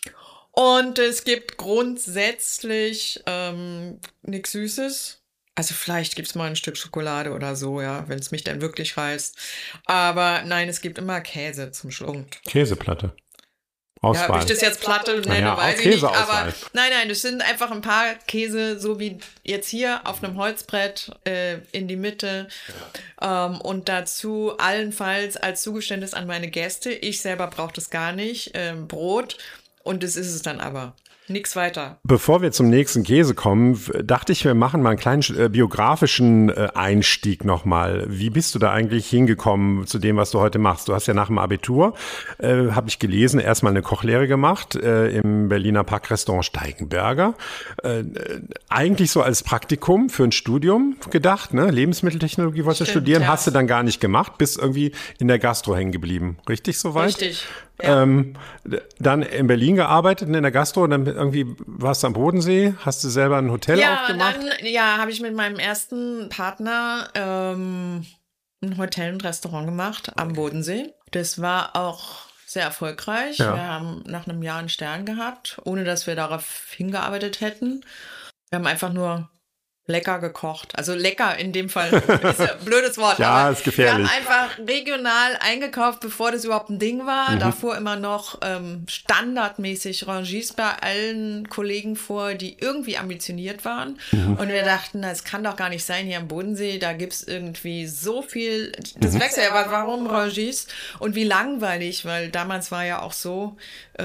Und es gibt grundsätzlich nichts Süßes. Also vielleicht gibt es mal ein Stück Schokolade oder so, ja, wenn es mich dann wirklich reißt. Aber nein, es gibt immer Käse zum Schlund. Käseplatte. Auswahl. Ja, ob ich das jetzt Platte nenne, weiß ich nicht. Aber nein, das sind einfach ein paar Käse, so wie jetzt hier auf einem Holzbrett in die Mitte. Ja. Und dazu allenfalls als Zugeständnis an meine Gäste. Ich selber brauche das gar nicht. Brot. Und das ist es dann aber. Nix weiter. Bevor wir zum nächsten Käse kommen, dachte ich, wir machen mal einen kleinen biografischen Einstieg nochmal. Wie bist du da eigentlich hingekommen zu dem, was du heute machst? Du hast ja nach dem Abitur, habe ich gelesen, erstmal eine Kochlehre gemacht im Berliner Parkrestaurant Steigenberger. Eigentlich so als Praktikum für ein Studium gedacht, ne? Lebensmitteltechnologie wolltest du studieren, ja. Hast du dann gar nicht gemacht, bist irgendwie in der Gastro hängen geblieben. Richtig soweit? Richtig. Ja. Dann in Berlin gearbeitet in der Gastro und dann irgendwie warst du am Bodensee, hast du selber ein Hotel aufgemacht? Dann habe ich mit meinem ersten Partner ein Hotel und Restaurant gemacht am Bodensee. Das war auch sehr erfolgreich. Ja. Wir haben nach einem Jahr einen Stern gehabt, ohne dass wir darauf hingearbeitet hätten. Wir haben einfach nur lecker gekocht. Also lecker in dem Fall ist ein blödes Wort. Ja, aber ist gefährlich. Wir haben einfach regional eingekauft, bevor das überhaupt ein Ding war. Davor immer noch standardmäßig Rangis bei allen Kollegen vor, die irgendwie ambitioniert waren. Und wir dachten, das kann doch gar nicht sein hier am Bodensee. Da gibt es irgendwie so viel. Das wächst ja, warum Rangis? Und wie langweilig, weil damals war ja auch so,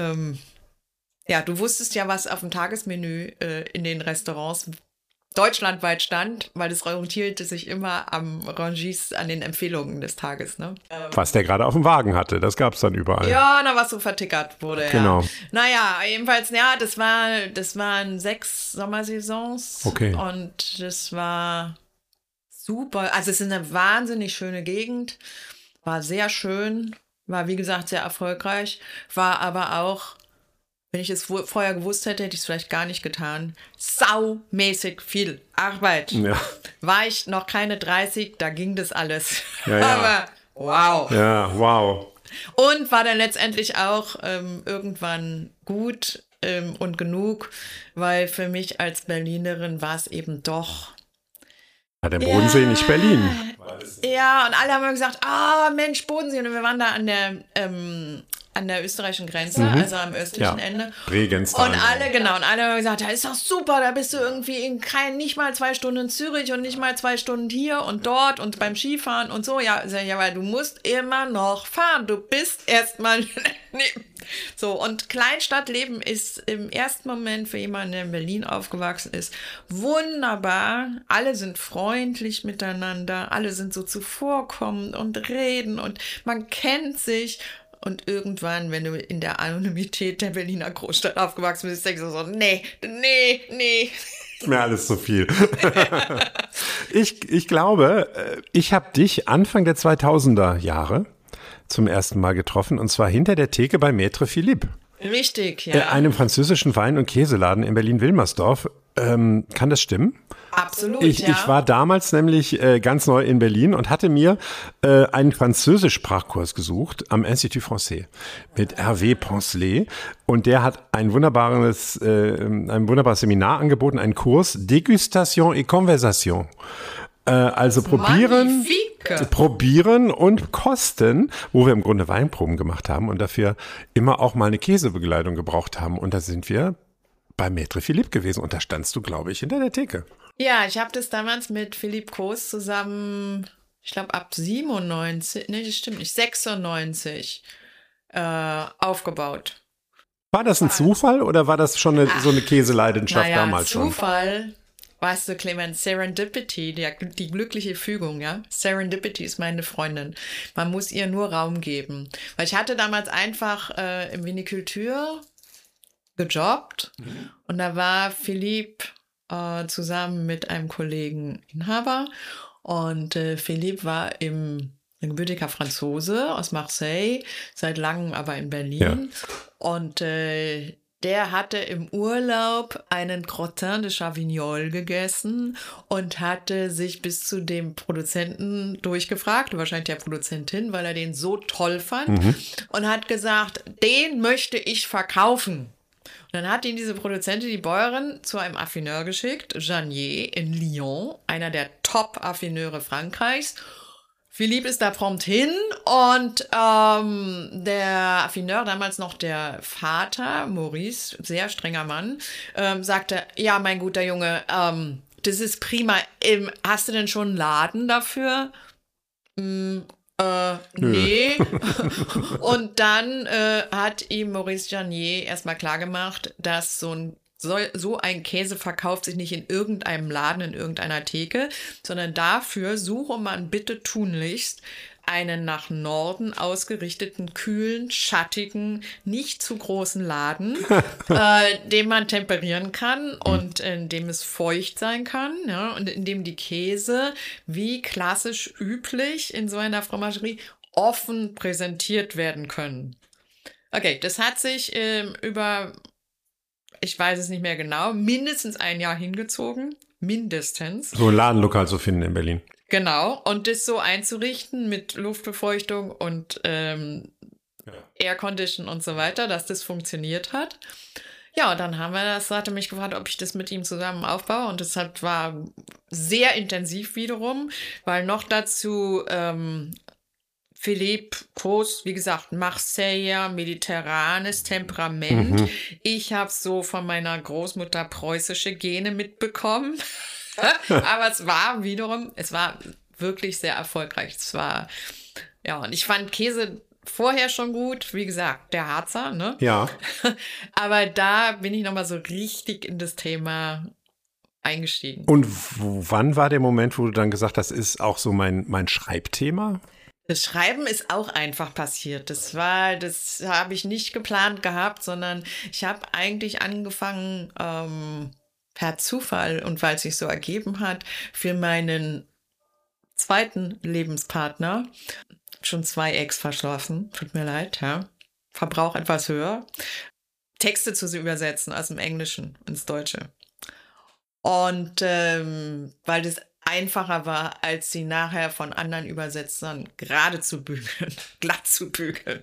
du wusstest ja, was auf dem Tagesmenü in den Restaurants deutschlandweit stand, weil es orientierte sich immer am Rangis, an den Empfehlungen des Tages. Ne? Was der gerade auf dem Wagen hatte, das gab es dann überall. Ja, was so vertickert wurde. Genau. Ja. Naja, jedenfalls, das waren 6 Sommersaisons. Okay. Und das war super. Also es ist eine wahnsinnig schöne Gegend, war sehr schön, war wie gesagt sehr erfolgreich, war aber auch Wenn ich es vorher gewusst hätte, hätte ich es vielleicht gar nicht getan. Saumäßig viel Arbeit. Ja. War ich noch keine 30, da ging das alles. Ja, ja. Aber wow. Ja, wow. Und war dann letztendlich auch irgendwann gut und genug, weil für mich als Berlinerin war es eben doch... Ja, der Bodensee, nicht Berlin. Ja, und alle haben immer gesagt, Mensch, Bodensee. Und wir waren da an der österreichischen Grenze, also am östlichen Ende. Bregenstein. Und alle haben gesagt, da ist doch super, da bist du irgendwie nicht mal 2 Stunden in Zürich und nicht mal 2 Stunden hier und dort und beim Skifahren und so. Ja, weil du musst immer noch fahren. Du bist erstmal... So, und Kleinstadtleben ist im ersten Moment für jemanden, der in Berlin aufgewachsen ist, wunderbar. Alle sind freundlich miteinander, alle sind so zuvorkommend und reden und man kennt sich. Und irgendwann, wenn du in der Anonymität der Berliner Großstadt aufgewachsen bist, denkst du so, nee. Ist mir alles zu viel. Ich glaube, ich habe dich Anfang der 2000er Jahre zum ersten Mal getroffen, und zwar hinter der Theke bei Maître Philippe. Richtig, ja. Einem französischen Wein- und Käseladen in Berlin-Wilmersdorf. Kann das stimmen? Absolut, Ich war damals nämlich ganz neu in Berlin und hatte mir einen Französisch-Sprachkurs gesucht am Institut Français mit Hervé Poncelet. Und der hat ein wunderbares Seminar angeboten, einen Kurs Dégustation et Conversation. Also probieren und kosten, wo wir im Grunde Weinproben gemacht haben und dafür immer auch mal eine Käsebegleitung gebraucht haben. Und da sind wir bei Maître Philippe gewesen und da standst du, glaube ich, hinter der Theke. Ja, ich habe das damals mit Philippe Coos zusammen, ich glaube ab 96 aufgebaut. War das ein Zufall oder war das schon so eine Käseleidenschaft damals schon? Zufall. Weißt du, Clemens, Serendipity, die glückliche Fügung, ja? Serendipity ist meine Freundin. Man muss ihr nur Raum geben. Weil ich hatte damals einfach im Vinikultur gejobbt und da war Philippe zusammen mit einem Kollegen Inhaber und Philippe war ein gebürtiger Franzose aus Marseille, seit langem aber in Berlin. Ja. Und der hatte im Urlaub einen Crottin de Chavignol gegessen und hatte sich bis zu dem Produzenten durchgefragt, wahrscheinlich der Produzentin, weil er den so toll fand und hat gesagt, den möchte ich verkaufen. Und dann hat ihn diese Produzentin, die Bäuerin, zu einem Affineur geschickt, Janier in Lyon, einer der Top-Affineure Frankreichs. Philippe ist da prompt hin und der Affineur, damals noch der Vater, Maurice, sehr strenger Mann, sagte, ja, mein guter Junge, das ist prima. Hast du denn schon einen Laden dafür? Nee. Und dann hat ihm Maurice Janier erstmal klargemacht, dass so ein Käse verkauft sich nicht in irgendeinem Laden, in irgendeiner Theke, sondern dafür suche man bitte tunlichst einen nach Norden ausgerichteten, kühlen, schattigen, nicht zu großen Laden, den man temperieren kann und in dem es feucht sein kann, ja, und in dem die Käse, wie klassisch üblich in so einer Fromagerie, offen präsentiert werden können. Okay, das hat sich über... Ich weiß es nicht mehr genau, mindestens ein Jahr hingezogen, mindestens. So ein Ladenlokal zu finden in Berlin. Genau, und das so einzurichten mit Luftbefeuchtung und Aircondition und so weiter, dass das funktioniert hat. Ja, und dann hatte mich gefragt, ob ich das mit ihm zusammen aufbaue und das war sehr intensiv wiederum, weil noch dazu Philippe Coos, wie gesagt, Marseiller, mediterranes Temperament. Ich habe so von meiner Großmutter preußische Gene mitbekommen. Aber es war wirklich sehr erfolgreich. Und ich fand Käse vorher schon gut. Wie gesagt, der Harzer, ne? Ja. Aber da bin ich nochmal so richtig in das Thema eingestiegen. Und wann war der Moment, wo du dann gesagt hast, das ist auch so mein Schreibthema? Das Schreiben ist auch einfach passiert. Das habe ich nicht geplant gehabt, sondern ich habe eigentlich angefangen, per Zufall und weil es sich so ergeben hat, für meinen zweiten Lebenspartner, schon 2 Ex verschlossen, tut mir leid, ja, Verbrauch etwas höher, Texte zu übersetzen aus dem Englischen ins Deutsche. Und weil das einfacher war, als sie nachher von anderen Übersetzern gerade zu bügeln, glatt zu bügeln.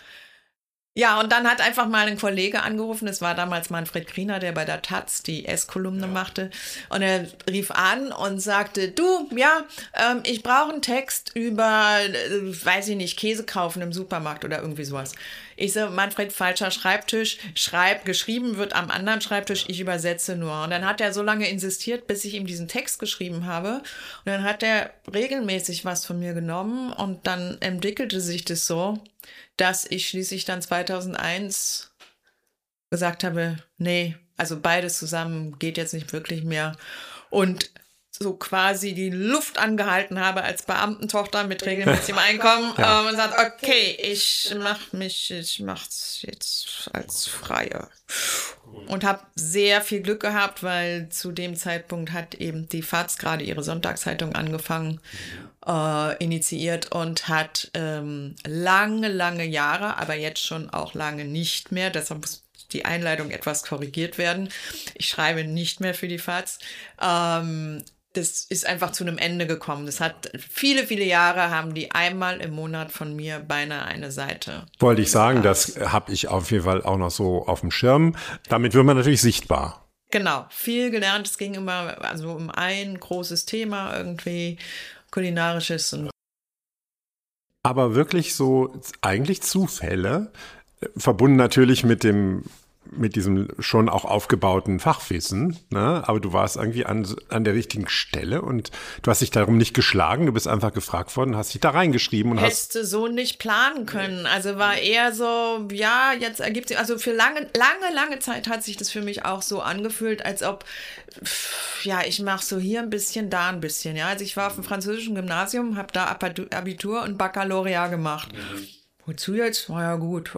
Ja, und dann hat einfach mal ein Kollege angerufen, das war damals Manfred Kriener, der bei der Taz die S-Kolumne machte. Und er rief an und sagte, du, ja, ich brauche einen Text über, weiß ich nicht, Käse kaufen im Supermarkt oder irgendwie sowas. Ich so, Manfred, falscher Schreibtisch, geschrieben wird am anderen Schreibtisch, ich übersetze nur. Und dann hat er so lange insistiert, bis ich ihm diesen Text geschrieben habe. Und dann hat er regelmäßig was von mir genommen und dann entwickelte sich das so, dass ich schließlich dann 2001 gesagt habe, nee, also beides zusammen geht jetzt nicht wirklich mehr. Und so quasi die Luft angehalten habe als Beamtentochter mit regelmäßigem Einkommen und sagt, okay, ich mach's jetzt als Freie. Und habe sehr viel Glück gehabt, weil zu dem Zeitpunkt hat eben die FAZ gerade ihre Sonntagszeitung angefangen, initiiert und hat lange Jahre, aber jetzt schon auch lange nicht mehr, deshalb muss die Einleitung etwas korrigiert werden. Ich schreibe nicht mehr für die FAZ. Das ist einfach zu einem Ende gekommen. Das hat viele Jahre, haben die einmal im Monat von mir beinahe eine Seite. Wollte ich sagen, das habe ich auf jeden Fall auch noch so auf dem Schirm. Damit wird man natürlich sichtbar. Genau, viel gelernt. Es ging immer also um ein großes Thema irgendwie, kulinarisches. Aber wirklich so eigentlich Zufälle, verbunden natürlich mit diesem schon auch aufgebauten Fachwissen, ne? Aber du warst irgendwie an der richtigen Stelle und du hast dich darum nicht geschlagen, du bist einfach gefragt worden, hast dich da reingeschrieben und hättest du so nicht planen können. Also war eher so, ja, jetzt ergibt sich, also für lange Zeit hat sich das für mich auch so angefühlt, als ob, ja, ich mache so hier ein bisschen, da ein bisschen, ja. Also ich war auf dem französischen Gymnasium, habe da Abitur und Baccalaureat gemacht. Wozu jetzt? Na ja, gut.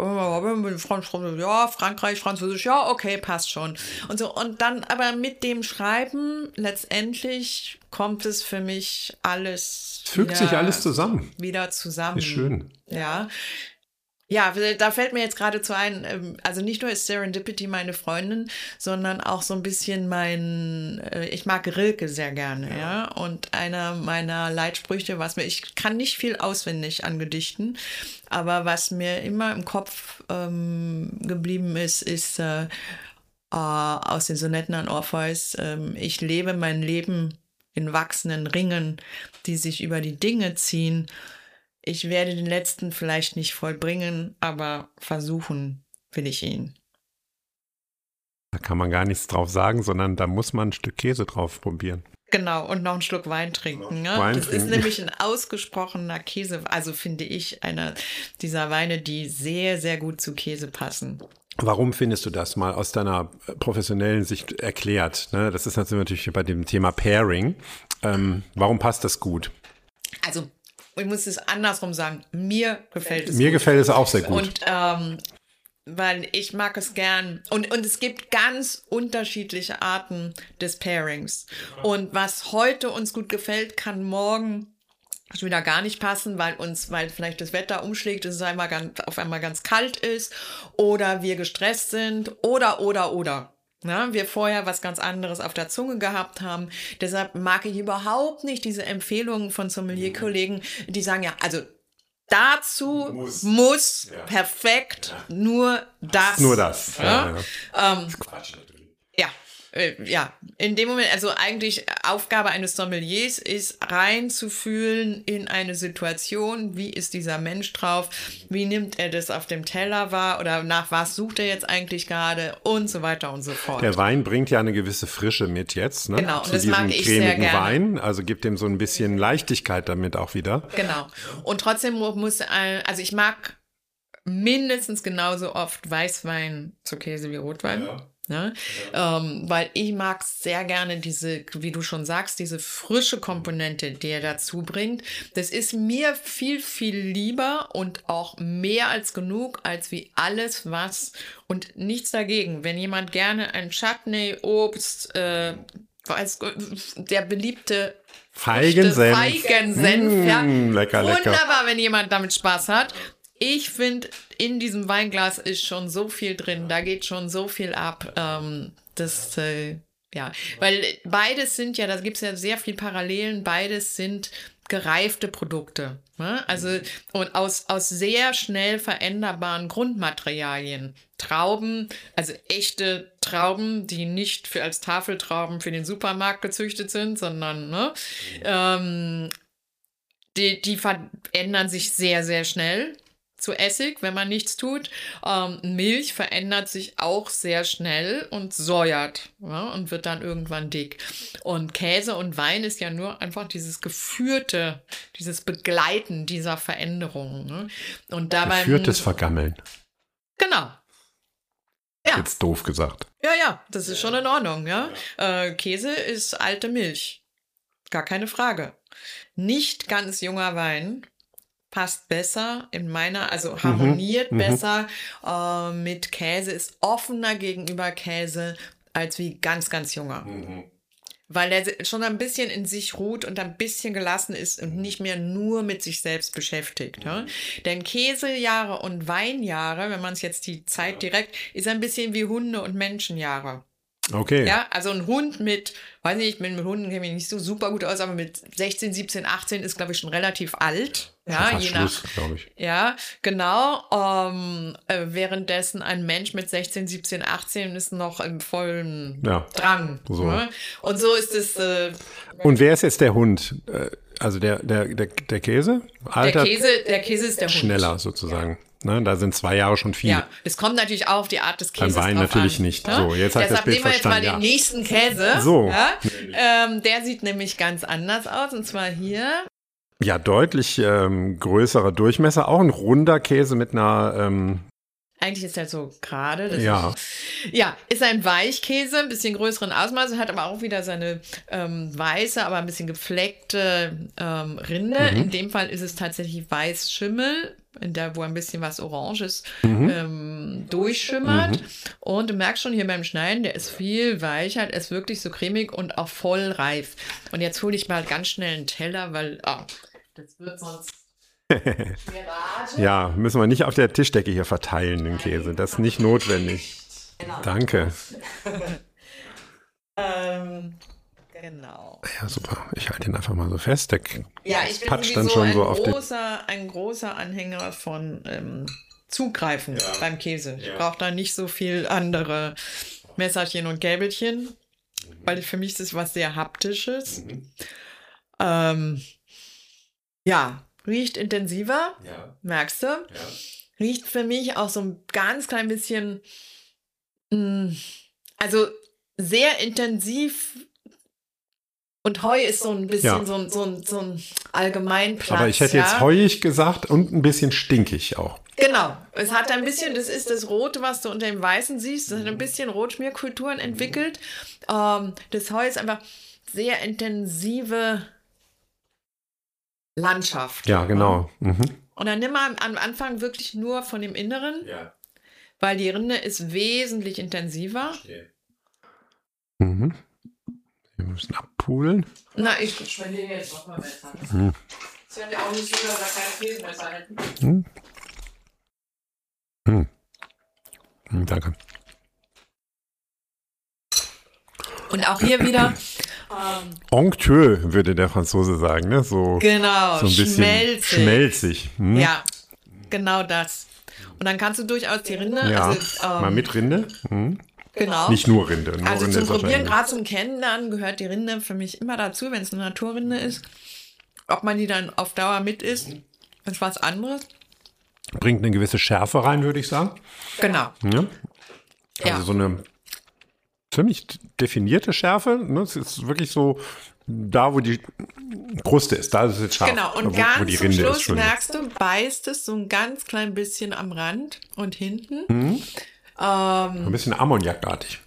Ja, Frankreich, Französisch, ja, okay, passt schon. Und so. Und dann aber mit dem Schreiben, letztendlich kommt es für mich alles. Fügt sich alles zusammen. Wieder zusammen. Ist schön. Ja. Ja, da fällt mir jetzt geradezu ein, also nicht nur ist Serendipity meine Freundin, sondern auch so ein bisschen ich mag Rilke sehr gerne, ja. Und einer meiner Leitsprüche, ich kann nicht viel auswendig an Gedichten, aber was mir immer im Kopf geblieben ist aus den Sonetten an Orpheus, ich lebe mein Leben in wachsenden Ringen, die sich über die Dinge ziehen. Ich werde den letzten vielleicht nicht vollbringen, aber versuchen will ich ihn. Da kann man gar nichts drauf sagen, sondern da muss man ein Stück Käse drauf probieren. Genau, und noch ein Schluck Wein trinken. Ne? Das ist nämlich ein ausgesprochener Käse, also finde ich, einer dieser Weine, die sehr, sehr gut zu Käse passen. Warum findest du das mal aus deiner professionellen Sicht erklärt? Ne? Das ist natürlich bei dem Thema Pairing. Warum passt das gut? Also ich muss es andersrum sagen, mir gefällt es Mir gefällt es auch sehr gut. Und weil ich mag es gern. Und es gibt ganz unterschiedliche Arten des Pairings. Und was heute uns gut gefällt, kann morgen schon wieder gar nicht passen, weil vielleicht das Wetter umschlägt, es auf einmal ganz kalt ist oder wir gestresst sind oder. Na, wir vorher was ganz anderes auf der Zunge gehabt haben. Deshalb mag ich überhaupt nicht diese Empfehlungen von Sommelier-Kollegen, die sagen, ja, also dazu muss perfekt nur das. Nur das. Ja? Das ist Quatsch natürlich. Ja, in dem Moment, also eigentlich Aufgabe eines Sommeliers ist reinzufühlen in eine Situation, wie ist dieser Mensch drauf, wie nimmt er das auf dem Teller wahr oder nach was sucht er jetzt eigentlich gerade und so weiter und so fort. Der Wein bringt ja eine gewisse Frische mit jetzt, ne? Genau, zu das diesem mag ich sehr cremigen gerne. Wein, also gibt dem so ein bisschen Leichtigkeit damit auch wieder. Genau, und trotzdem also ich mag mindestens genauso oft Weißwein zu Käse wie Rotwein. Ja. Ne? Ja. Weil ich mag sehr gerne diese, wie du schon sagst, diese frische Komponente, die er dazu bringt. Das ist mir viel, viel lieber und auch mehr als genug, als wie alles was und nichts dagegen. Wenn jemand gerne ein Chutney, Obst, der beliebte Feigensenf. Ja. Lecker. Wunderbar, wenn jemand damit Spaß hat. Ich finde, in diesem Weinglas ist schon so viel drin, da geht schon so viel ab, ja, weil beides sind ja, da gibt es ja sehr viel Parallelen, beides sind gereifte Produkte, ne? Also und aus sehr schnell veränderbaren Grundmaterialien. Trauben, also echte Trauben, die nicht als Tafeltrauben für den Supermarkt gezüchtet sind, sondern die verändern sich sehr, sehr schnell zu Essig, wenn man nichts tut. Milch verändert sich auch sehr schnell und säuert, ja, und wird dann irgendwann dick. Und Käse und Wein ist ja nur einfach dieses geführte, dieses Begleiten dieser Veränderungen. Ne? Und dabei geführtes Vergammeln. Genau. Ja. Jetzt doof gesagt. Ja, das ist schon in Ordnung. Ja? Käse ist alte Milch. Gar keine Frage. Nicht ganz junger Wein passt besser also harmoniert besser mit Käse, ist offener gegenüber Käse als wie ganz, ganz junger. Weil er schon ein bisschen in sich ruht und ein bisschen gelassen ist und nicht mehr nur mit sich selbst beschäftigt. Ja? Denn Käsejahre und Weinjahre, wenn man es jetzt die Zeit direkt, ist ein bisschen wie Hunde- und Menschenjahre. Okay. Ja, also ein Hund mit, weiß nicht, mit Hunden kenne ich mich nicht so super gut aus, aber mit 16, 17, 18 ist, glaube ich, schon relativ alt. Ja, je nach, glaube ich. Ja, genau. Währenddessen ein Mensch mit 16, 17, 18 ist noch im vollen Drang. So. Ne? Und so ist es. Und wer ist jetzt der Hund? Also der Käse? Alter, der Käse ist der Hund. Schneller sozusagen. Ja. Ne, da sind 2 Jahre schon viel. Ja, es kommt natürlich auch auf die Art des Käses Beim Wein natürlich an, nicht. Ne? So, jetzt habe ich das Bild nehmen wir jetzt mal verstanden. den nächsten Käse. So. Ja? Der sieht nämlich ganz anders aus. Und zwar hier. Ja, deutlich größerer Durchmesser. Auch ein runder Käse mit einer... Eigentlich ist er so gerade. Ja. Ist ein Weichkäse, ein bisschen größeren Ausmaß, hat aber auch wieder seine weiße, aber ein bisschen gefleckte Rinde. In dem Fall ist es tatsächlich Weißschimmel, wo ein bisschen was Oranges durchschimmert. Und du merkst schon hier beim Schneiden, der ist viel weicher, der ist wirklich so cremig und auch voll reif. Und jetzt hole ich mal ganz schnell einen Teller, weil das wird sonst... Ja, müssen wir nicht auf der Tischdecke hier verteilen, den Käse. Das ist nicht notwendig. Genau. Danke. Genau. Ja, super. Ich halte ihn einfach mal so fest. Ich bin patscht dann schon so auf ein großer Anhänger von Zugreifen beim Käse. Ich brauche da nicht so viel andere Messerchen und Gäbelchen, weil für mich ist es was sehr Haptisches. Riecht intensiver, merkst du? Ja. Riecht für mich auch so ein ganz klein bisschen, also sehr intensiv. Und Heu ist so ein bisschen so ein Allgemeinplatz. Aber ich hätte jetzt heuig gesagt und ein bisschen stinkig auch. Genau. Es hat ein bisschen, das ist das Rote, was du unter dem Weißen siehst. Das hat ein bisschen Rotschmierkulturen entwickelt. Das Heu ist einfach sehr intensive Landschaft. Ja, genau. Und dann nimm mal am Anfang wirklich nur von dem Inneren, weil die Rinde ist wesentlich intensiver. Wir müssen abpulen. Na, ich spendiere jetzt noch mal Messer. Es wird ja auch nicht so, dass da keine Käsemesser hätten. Danke. Und auch hier wieder Onctueux, würde der Franzose sagen, ne? So, genau, so ein bisschen schmelzig. Ja, genau das. Und dann kannst du durchaus die Rinde, mal mit Rinde. Genau. Nicht nur Rinde. Also Rinde zum Probieren, gerade zum Kennenlernen, gehört die Rinde für mich immer dazu, wenn es eine Naturrinde ist. Ob man die dann auf Dauer mit isst, ist was anderes. Bringt eine gewisse Schärfe rein, würde ich sagen. Genau. Ja. Also so eine ziemlich definierte Schärfe. Ne? Es ist wirklich so, da wo die Kruste ist, da ist es jetzt scharf. Genau, und wo die ganz zum Rinde Schluss ist, merkst du, beißt es so ein ganz klein bisschen am Rand und hinten. Ein bisschen ammoniakartig.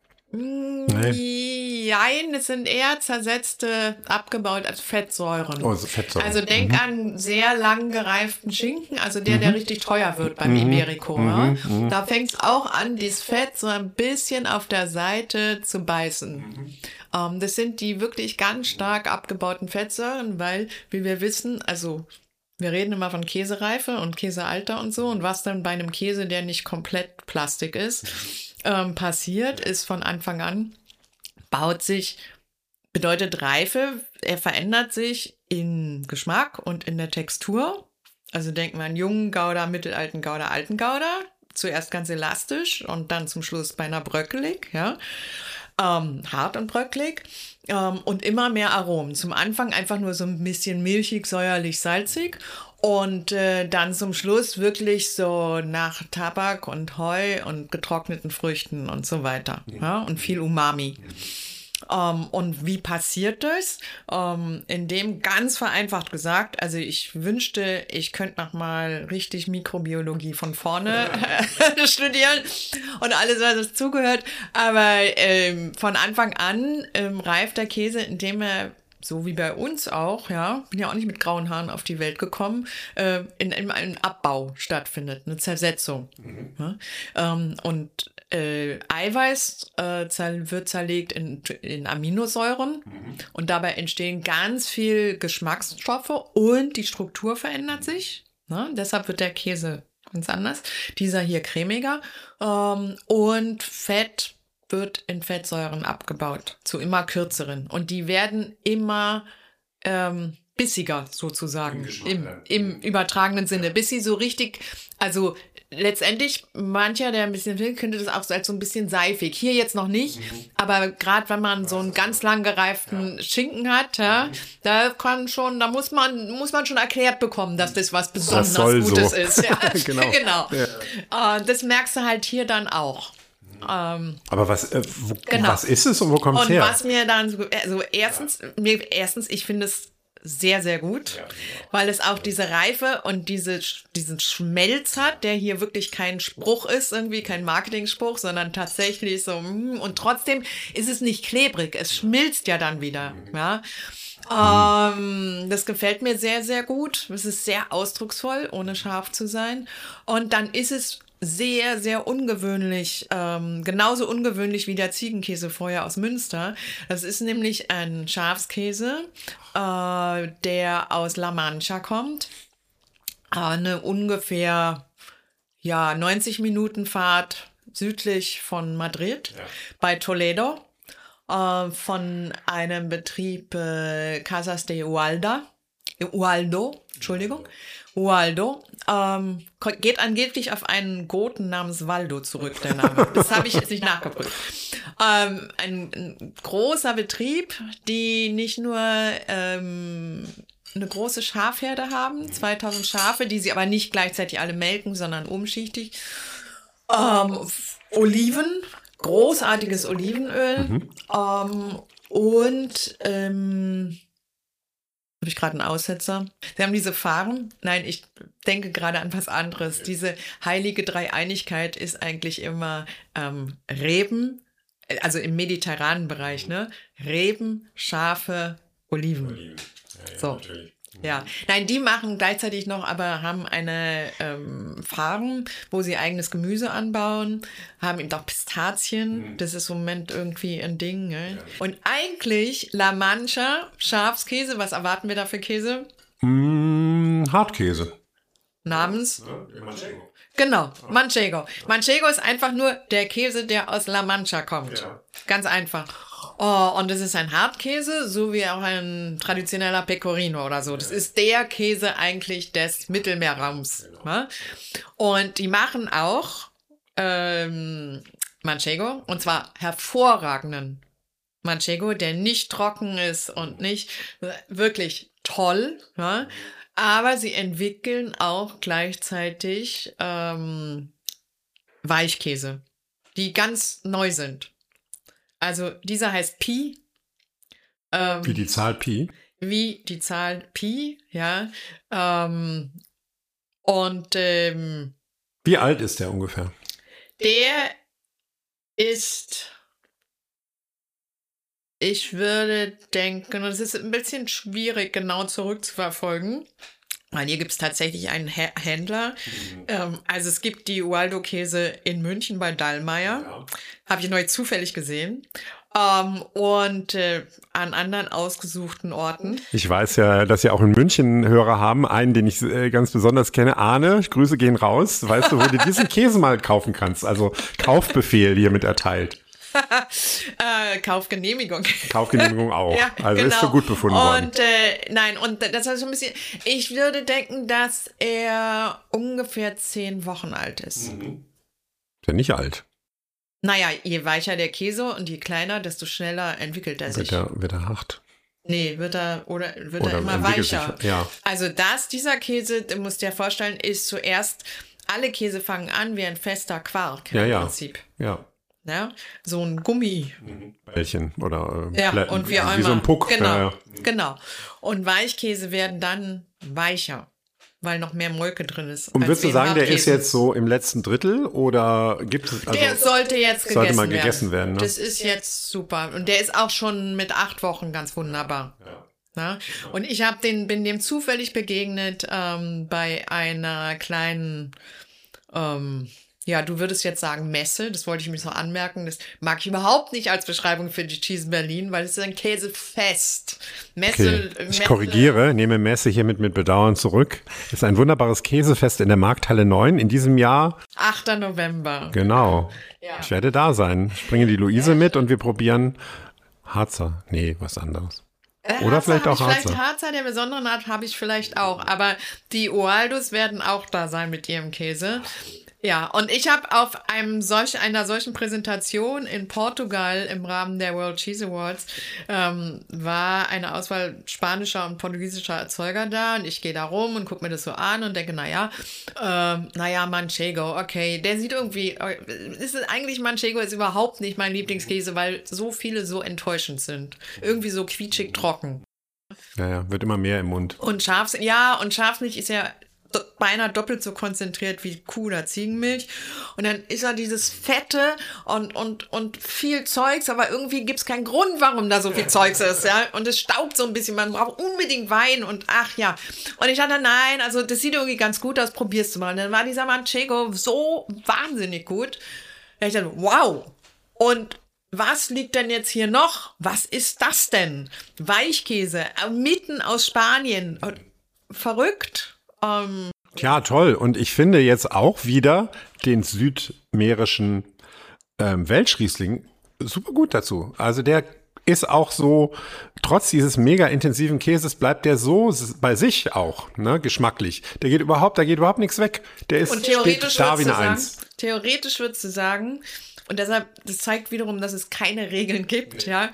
Nein, es sind eher zersetzte, abgebaut als Fettsäuren. Oh, so Fettsäuren. Also denk an sehr lang gereiften Schinken, also der richtig teuer wird beim Iberico. Ja? Da fängt es auch an, dieses Fett so ein bisschen auf der Seite zu beißen. Das sind die wirklich ganz stark abgebauten Fettsäuren, weil, wie wir wissen, also wir reden immer von Käsereife und Käsealter und so. Und was dann bei einem Käse, der nicht komplett Plastik ist, passiert, ist von Anfang an, bedeutet Reife, er verändert sich in Geschmack und in der Textur. Also denken wir an jungen Gouda, mittelalten Gouda, alten Gouda. Zuerst ganz elastisch und dann zum Schluss beinahe bröckelig, ja. Hart und bröckelig. Und immer mehr Aromen. Zum Anfang einfach nur so ein bisschen milchig, säuerlich, salzig. Und dann zum Schluss wirklich so nach Tabak und Heu und getrockneten Früchten und so weiter. Ja? Und viel Umami. Und wie passiert das? Indem, ganz vereinfacht gesagt, also ich wünschte, ich könnte noch mal richtig Mikrobiologie von vorne studieren und alles, was dazugehört. Aber von Anfang an reift der Käse, indem er, so wie bei uns auch, ja, bin ja auch nicht mit grauen Haaren auf die Welt gekommen, in einem Abbau stattfindet, eine Zersetzung. Ja? Und Eiweiß wird zerlegt in Aminosäuren und dabei entstehen ganz viel Geschmacksstoffe und die Struktur verändert sich. Ne? Deshalb wird der Käse ganz anders. Dieser hier cremiger und Fett wird in Fettsäuren abgebaut zu immer kürzeren und die werden immer bissiger sozusagen im übertragenen Sinne, bis sie so richtig, also letztendlich, mancher, der ein bisschen will, könnte das auch als so ein bisschen seifig. Hier jetzt noch nicht, aber gerade wenn man so einen ganz lang gereiften Schinken hat, ja, da muss man schon erklärt bekommen, dass das was besonders Gutes so ist. Ja. Genau. Ja. Das merkst du halt hier dann auch. Aber was ist es und wo kommt es her? Und was mir dann, also erstens, ich finde es sehr, sehr gut, weil es auch diese Reife und diesen Schmelz hat, der hier wirklich kein Spruch ist, irgendwie kein Marketing-Spruch, sondern tatsächlich so, und trotzdem ist es nicht klebrig, es schmilzt ja dann wieder, ja. Das gefällt mir sehr, sehr gut. Es ist sehr ausdrucksvoll, ohne scharf zu sein. Und dann ist es sehr, sehr ungewöhnlich, genauso ungewöhnlich wie der Ziegenkäse vorher aus Münster. Das ist nämlich ein Schafskäse, der aus La Mancha kommt. Eine ungefähr 90 Minuten Fahrt südlich von Madrid, bei Toledo, von einem Betrieb Casas de Ualdo, geht angeblich auf einen Goten namens Waldo zurück, der Name. Das habe ich jetzt nicht nachgeprüft. Ein großer Betrieb, die nicht nur eine große Schafherde haben, 2000 Schafe, die sie aber nicht gleichzeitig alle melken, sondern umschichtig. Oliven, großartiges Olivenöl und habe ich gerade einen Aussetzer? Sie haben diese Farben. Nein, ich denke gerade an was anderes. Diese heilige Dreieinigkeit ist eigentlich immer Reben, also im mediterranen Bereich, ne? Reben, Schafe, Oliven. Ja, so. Natürlich. Ja, nein, die machen gleichzeitig noch, aber haben eine Farm, wo sie eigenes Gemüse anbauen, haben eben auch Pistazien, das ist im Moment irgendwie ein Ding. Ne? Ja. Und eigentlich La Mancha, Schafskäse, was erwarten wir da für Käse? Hartkäse. Namens? Ja, Manchego. Genau, Manchego. Manchego ist einfach nur der Käse, der aus La Mancha kommt. Ja. Ganz einfach. Oh, und das ist ein Hartkäse, so wie auch ein traditioneller Pecorino oder so. Das ist der Käse eigentlich des Mittelmeerraums. Genau. Ne? Und die machen auch Manchego, und zwar hervorragenden Manchego, der nicht trocken ist und nicht wirklich toll. Ne? Aber sie entwickeln auch gleichzeitig Weichkäse, die ganz neu sind. Also dieser heißt Pi. Wie die Zahl Pi? Wie die Zahl Pi, ja. Wie alt ist der ungefähr? Der ist, ich würde denken, und es ist ein bisschen schwierig genau zurückzuverfolgen, weil hier gibt es tatsächlich einen Händler. Also es gibt die Ualdo-Käse in München bei Dallmayr. Ja. Habe ich neu zufällig gesehen. und an anderen ausgesuchten Orten. Ich weiß ja, dass Sie auch in München Hörer haben. Einen, den ich ganz besonders kenne, Arne. Grüße gehen raus. Weißt du, wo du diesen Käse mal kaufen kannst? Also Kaufbefehl hiermit erteilt. Kaufgenehmigung. Kaufgenehmigung auch. Ja, also genau. Ist für gut befunden worden. Und nein, und das ist so ein bisschen, ich würde denken, dass er ungefähr 10 Wochen alt ist. Ist ja nicht alt. Naja, je weicher der Käse und je kleiner, desto schneller entwickelt er sich. Wird er hart. Nee, wird er immer entwickelt weicher. sich, ja. Also dieser Käse, du musst dir vorstellen, ist zuerst, alle Käse fangen an wie ein fester Quark im Prinzip. Ja. Ja, so ein Gummi. Bällchen oder und wie so ein Puck. Genau, genau. Und Weichkäse werden dann weicher, weil noch mehr Molke drin ist. Und würdest du sagen, der ist jetzt so im letzten Drittel oder gibt es? Also der sollte jetzt gegessen werden. Ne? Das ist jetzt super. Und der ist auch schon mit 8 Wochen ganz wunderbar. Ja. Und ich bin dem zufällig begegnet bei einer kleinen du würdest jetzt sagen Messe, das wollte ich mir so anmerken, das mag ich überhaupt nicht als Beschreibung für die Cheese Berlin, weil es ist ein Käsefest. Messe. Ich korrigiere, nehme Messe hiermit mit Bedauern zurück. Es ist ein wunderbares Käsefest in der Markthalle 9 in diesem Jahr. 8. November. Genau. Ja. Ich werde da sein. Ich bringe die Luise mit und wir probieren Harzer. Nee, was anderes. Oder vielleicht auch Harzer. Vielleicht Harzer der besonderen Art habe ich vielleicht auch, aber die Oaldos werden auch da sein mit ihrem Käse. Ja, und ich habe auf einer solchen Präsentation in Portugal im Rahmen der World Cheese Awards war eine Auswahl spanischer und portugiesischer Erzeuger da und ich gehe da rum und gucke mir das so an und denke, Manchego, okay, der sieht irgendwie, Manchego ist überhaupt nicht mein Lieblingskäse, weil so viele so enttäuschend sind. Irgendwie so quietschig trocken. Ja, wird immer mehr im Mund. Und Schafsmilch ist ja beinahe doppelt so konzentriert wie Kuh- oder Ziegenmilch. Und dann ist da dieses Fette und viel Zeugs, aber irgendwie gibt es keinen Grund, warum da so viel Zeugs ist, ja. Und es staubt so ein bisschen, man braucht unbedingt Wein und ach ja. Und ich dachte, nein, also das sieht irgendwie ganz gut aus, probierst du mal. Und dann war dieser Manchego so wahnsinnig gut. Da ich dachte, wow. Und was liegt denn jetzt hier noch? Was ist das denn? Weichkäse, mitten aus Spanien. Verrückt. Tja, toll. Und ich finde jetzt auch wieder den südmährischen Welschriesling super gut dazu. Also der ist auch so, trotz dieses mega intensiven Käses bleibt der so bei sich auch, ne, geschmacklich. Da geht überhaupt nichts weg. Der ist und theoretisch da wie eine Eins. Theoretisch würdest du sagen, und deshalb, das zeigt wiederum, dass es keine Regeln gibt, ja.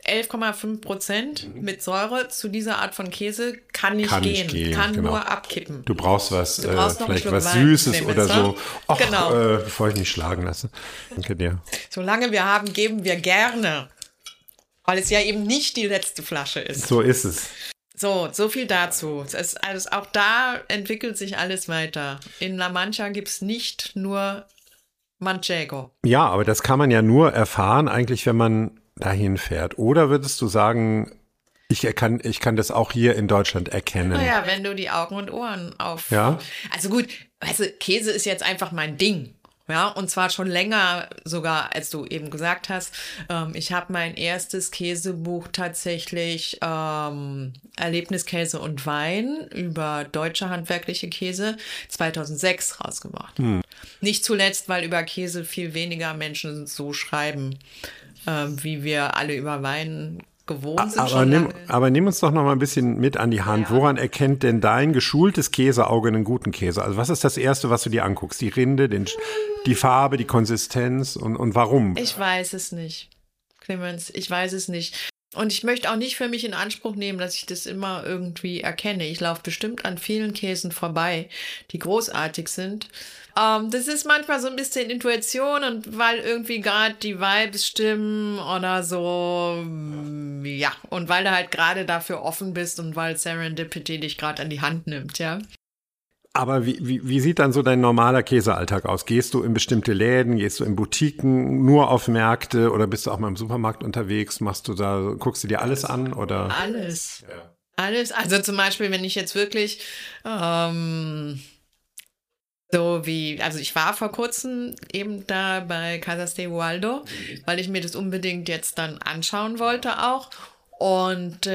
11,5% mit Säure zu dieser Art von Käse kann nicht gehen. Kann genau. Nur abkippen. Du brauchst vielleicht was Süßes oder so. Och, genau. Bevor ich mich schlagen lasse. Danke dir. Solange wir haben, geben wir gerne. Weil es ja eben nicht die letzte Flasche ist. So ist es. So viel dazu. Auch da entwickelt sich alles weiter. In La Mancha gibt es nicht nur Manchego. Ja, aber das kann man ja nur erfahren, eigentlich, wenn man dahin fährt. Oder würdest du sagen, ich kann das auch hier in Deutschland erkennen? Naja, wenn du die Augen und Ohren auf... Ja? Also gut, weißt du, Käse ist jetzt einfach mein Ding. Ja, und zwar schon länger sogar, als du eben gesagt hast. Ich habe mein erstes Käsebuch tatsächlich Erlebniskäse und Wein über deutsche handwerkliche Käse 2006 rausgebracht. Nicht zuletzt, weil über Käse viel weniger Menschen so schreiben, wie wir alle über Wein gewohnt sind. Aber nimm uns doch noch mal ein bisschen mit an die Hand. Ja. Woran erkennt denn dein geschultes Käseauge einen guten Käse? Also was ist das Erste, was du dir anguckst? Die Rinde, die Farbe, die Konsistenz und warum? Ich weiß es nicht, Clemens. Ich weiß es nicht. Und ich möchte auch nicht für mich in Anspruch nehmen, dass ich das immer irgendwie erkenne. Ich laufe bestimmt an vielen Käsen vorbei, die großartig sind. Das ist manchmal so ein bisschen Intuition und weil irgendwie gerade die Vibes stimmen oder so, ja. Und weil du halt gerade dafür offen bist und weil Serendipity dich gerade an die Hand nimmt, ja. Aber wie sieht dann so dein normaler Käsealltag aus? Gehst du in bestimmte Läden, gehst du in Boutiquen, nur auf Märkte oder bist du auch mal im Supermarkt unterwegs? Guckst du dir alles an oder? Alles. Ja. Alles. Also zum Beispiel, wenn ich jetzt wirklich So wie, also ich war vor kurzem eben da bei Casas de Gualdo, weil ich mir das unbedingt jetzt dann anschauen wollte auch. Und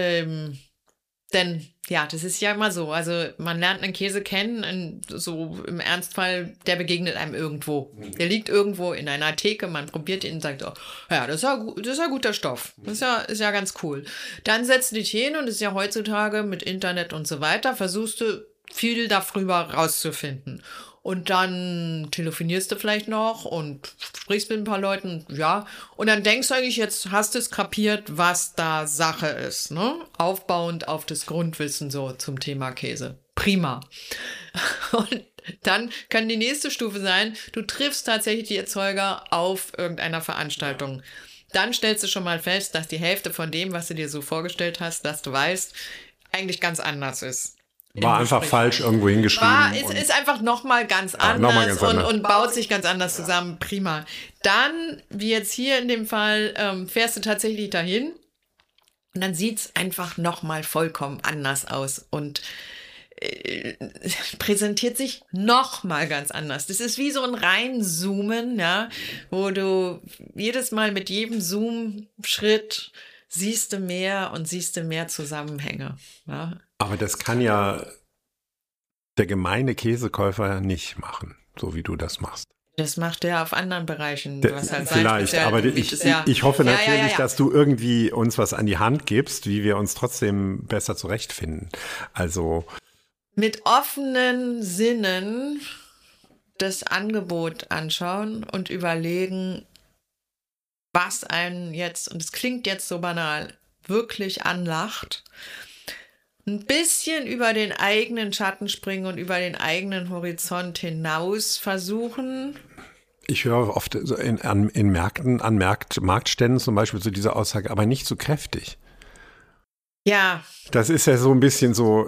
denn ja, das ist ja immer so. Also man lernt einen Käse kennen, so im Ernstfall, der begegnet einem irgendwo. Der liegt irgendwo in einer Theke, man probiert ihn und sagt, oh, ja, das ist ja guter Stoff. Das ist ja ganz cool. Dann setzt du dich hin und das ist ja heutzutage mit Internet und so weiter, versuchst du viel darüber rauszufinden. Und dann telefonierst du vielleicht noch und sprichst mit ein paar Leuten, ja. Und dann denkst du eigentlich, jetzt hast du es kapiert, was da Sache ist, ne? Aufbauend auf das Grundwissen so zum Thema Käse. Prima. Und dann kann die nächste Stufe sein, du triffst tatsächlich die Erzeuger auf irgendeiner Veranstaltung. Dann stellst du schon mal fest, dass die Hälfte von dem, was du dir so vorgestellt hast, dass du weißt, eigentlich ganz anders ist. War einfach falsch irgendwo hingeschrieben. Ist einfach nochmal ganz anders und baut sich ganz anders zusammen. Prima. Dann, wie jetzt hier in dem Fall, fährst du tatsächlich dahin und dann sieht's einfach nochmal vollkommen anders aus und präsentiert sich nochmal ganz anders. Das ist wie so ein Reinzoomen, ja, wo du jedes Mal mit jedem Zoom-Schritt siehst du mehr Zusammenhänge. Ja. Aber das kann ja der gemeine Käsekäufer nicht machen, so wie du das machst. Das macht er auf anderen Bereichen. Was halt vielleicht, aber ich hoffe natürlich, dass du irgendwie uns was an die Hand gibst, wie wir uns trotzdem besser zurechtfinden. Also mit offenen Sinnen das Angebot anschauen und überlegen, was einen jetzt, und es klingt jetzt so banal, wirklich anlacht. Ein bisschen über den eigenen Schatten springen und über den eigenen Horizont hinaus versuchen. Ich höre oft so in Märkten, an Marktständen zum Beispiel so diese Aussage, aber nicht so kräftig. Ja. Das ist ja so ein bisschen so,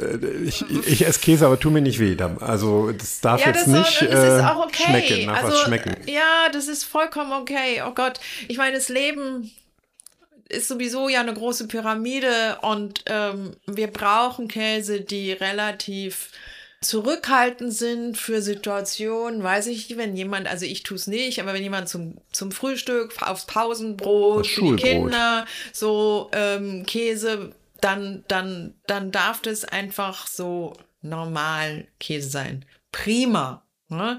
ich esse Käse, aber tu mir nicht weh. Also das darf jetzt nicht schmecken, nach was schmecken. Ja, das ist vollkommen okay. Oh Gott, ich meine, das Leben ist sowieso ja eine große Pyramide und wir brauchen Käse, die relativ zurückhaltend sind für Situationen, weiß ich nicht, wenn jemand, also ich tue es nicht, aber wenn jemand zum Frühstück, aufs Pausenbrot, für die Kinder, so Käse, dann darf das einfach so normal Käse sein. Prima. Ne?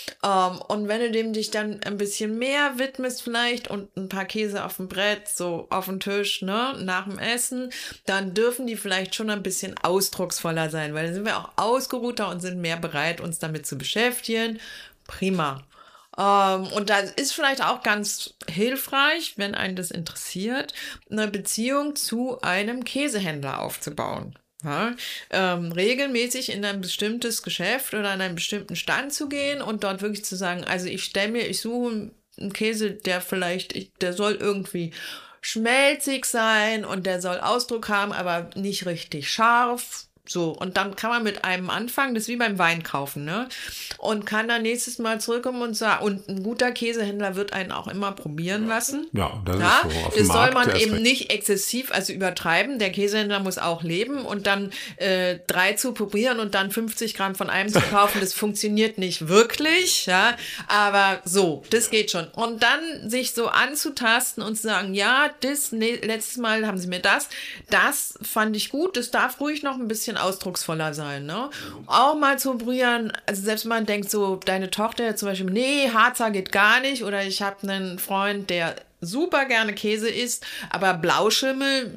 Und wenn du dich dann ein bisschen mehr widmest vielleicht und ein paar Käse auf dem Brett, so auf dem Tisch, ne, nach dem Essen, dann dürfen die vielleicht schon ein bisschen ausdrucksvoller sein, weil dann sind wir auch ausgeruhter und sind mehr bereit, uns damit zu beschäftigen. Prima. Und da ist vielleicht auch ganz hilfreich, wenn einen das interessiert, eine Beziehung zu einem Käsehändler aufzubauen. Ja, regelmäßig in ein bestimmtes Geschäft oder an einen bestimmten Stand zu gehen und dort wirklich zu sagen, also ich suche einen Käse, der soll irgendwie schmelzig sein und der soll Ausdruck haben, aber nicht richtig scharf. So, und dann kann man mit einem anfangen, das ist wie beim Wein kaufen, ne? Und kann dann nächstes Mal zurückkommen und sagen, und ein guter Käsehändler wird einen auch immer probieren lassen. Ja, das ist so. Auf dem das soll Markt man eben nicht exzessiv, also übertreiben. Der Käsehändler muss auch leben und dann 3 zu probieren und dann 50 Gramm von einem zu kaufen, das funktioniert nicht wirklich, ja. Aber so, das geht schon. Und dann sich so anzutasten und zu sagen, ja, letztes Mal haben sie mir das fand ich gut, das darf ruhig noch ein bisschen ausdrucksvoller sein, ne? Auch mal zu probieren, also selbst wenn man denkt so, deine Tochter zum Beispiel, nee, Harzer geht gar nicht, oder ich habe einen Freund, der super gerne Käse isst, aber Blauschimmel,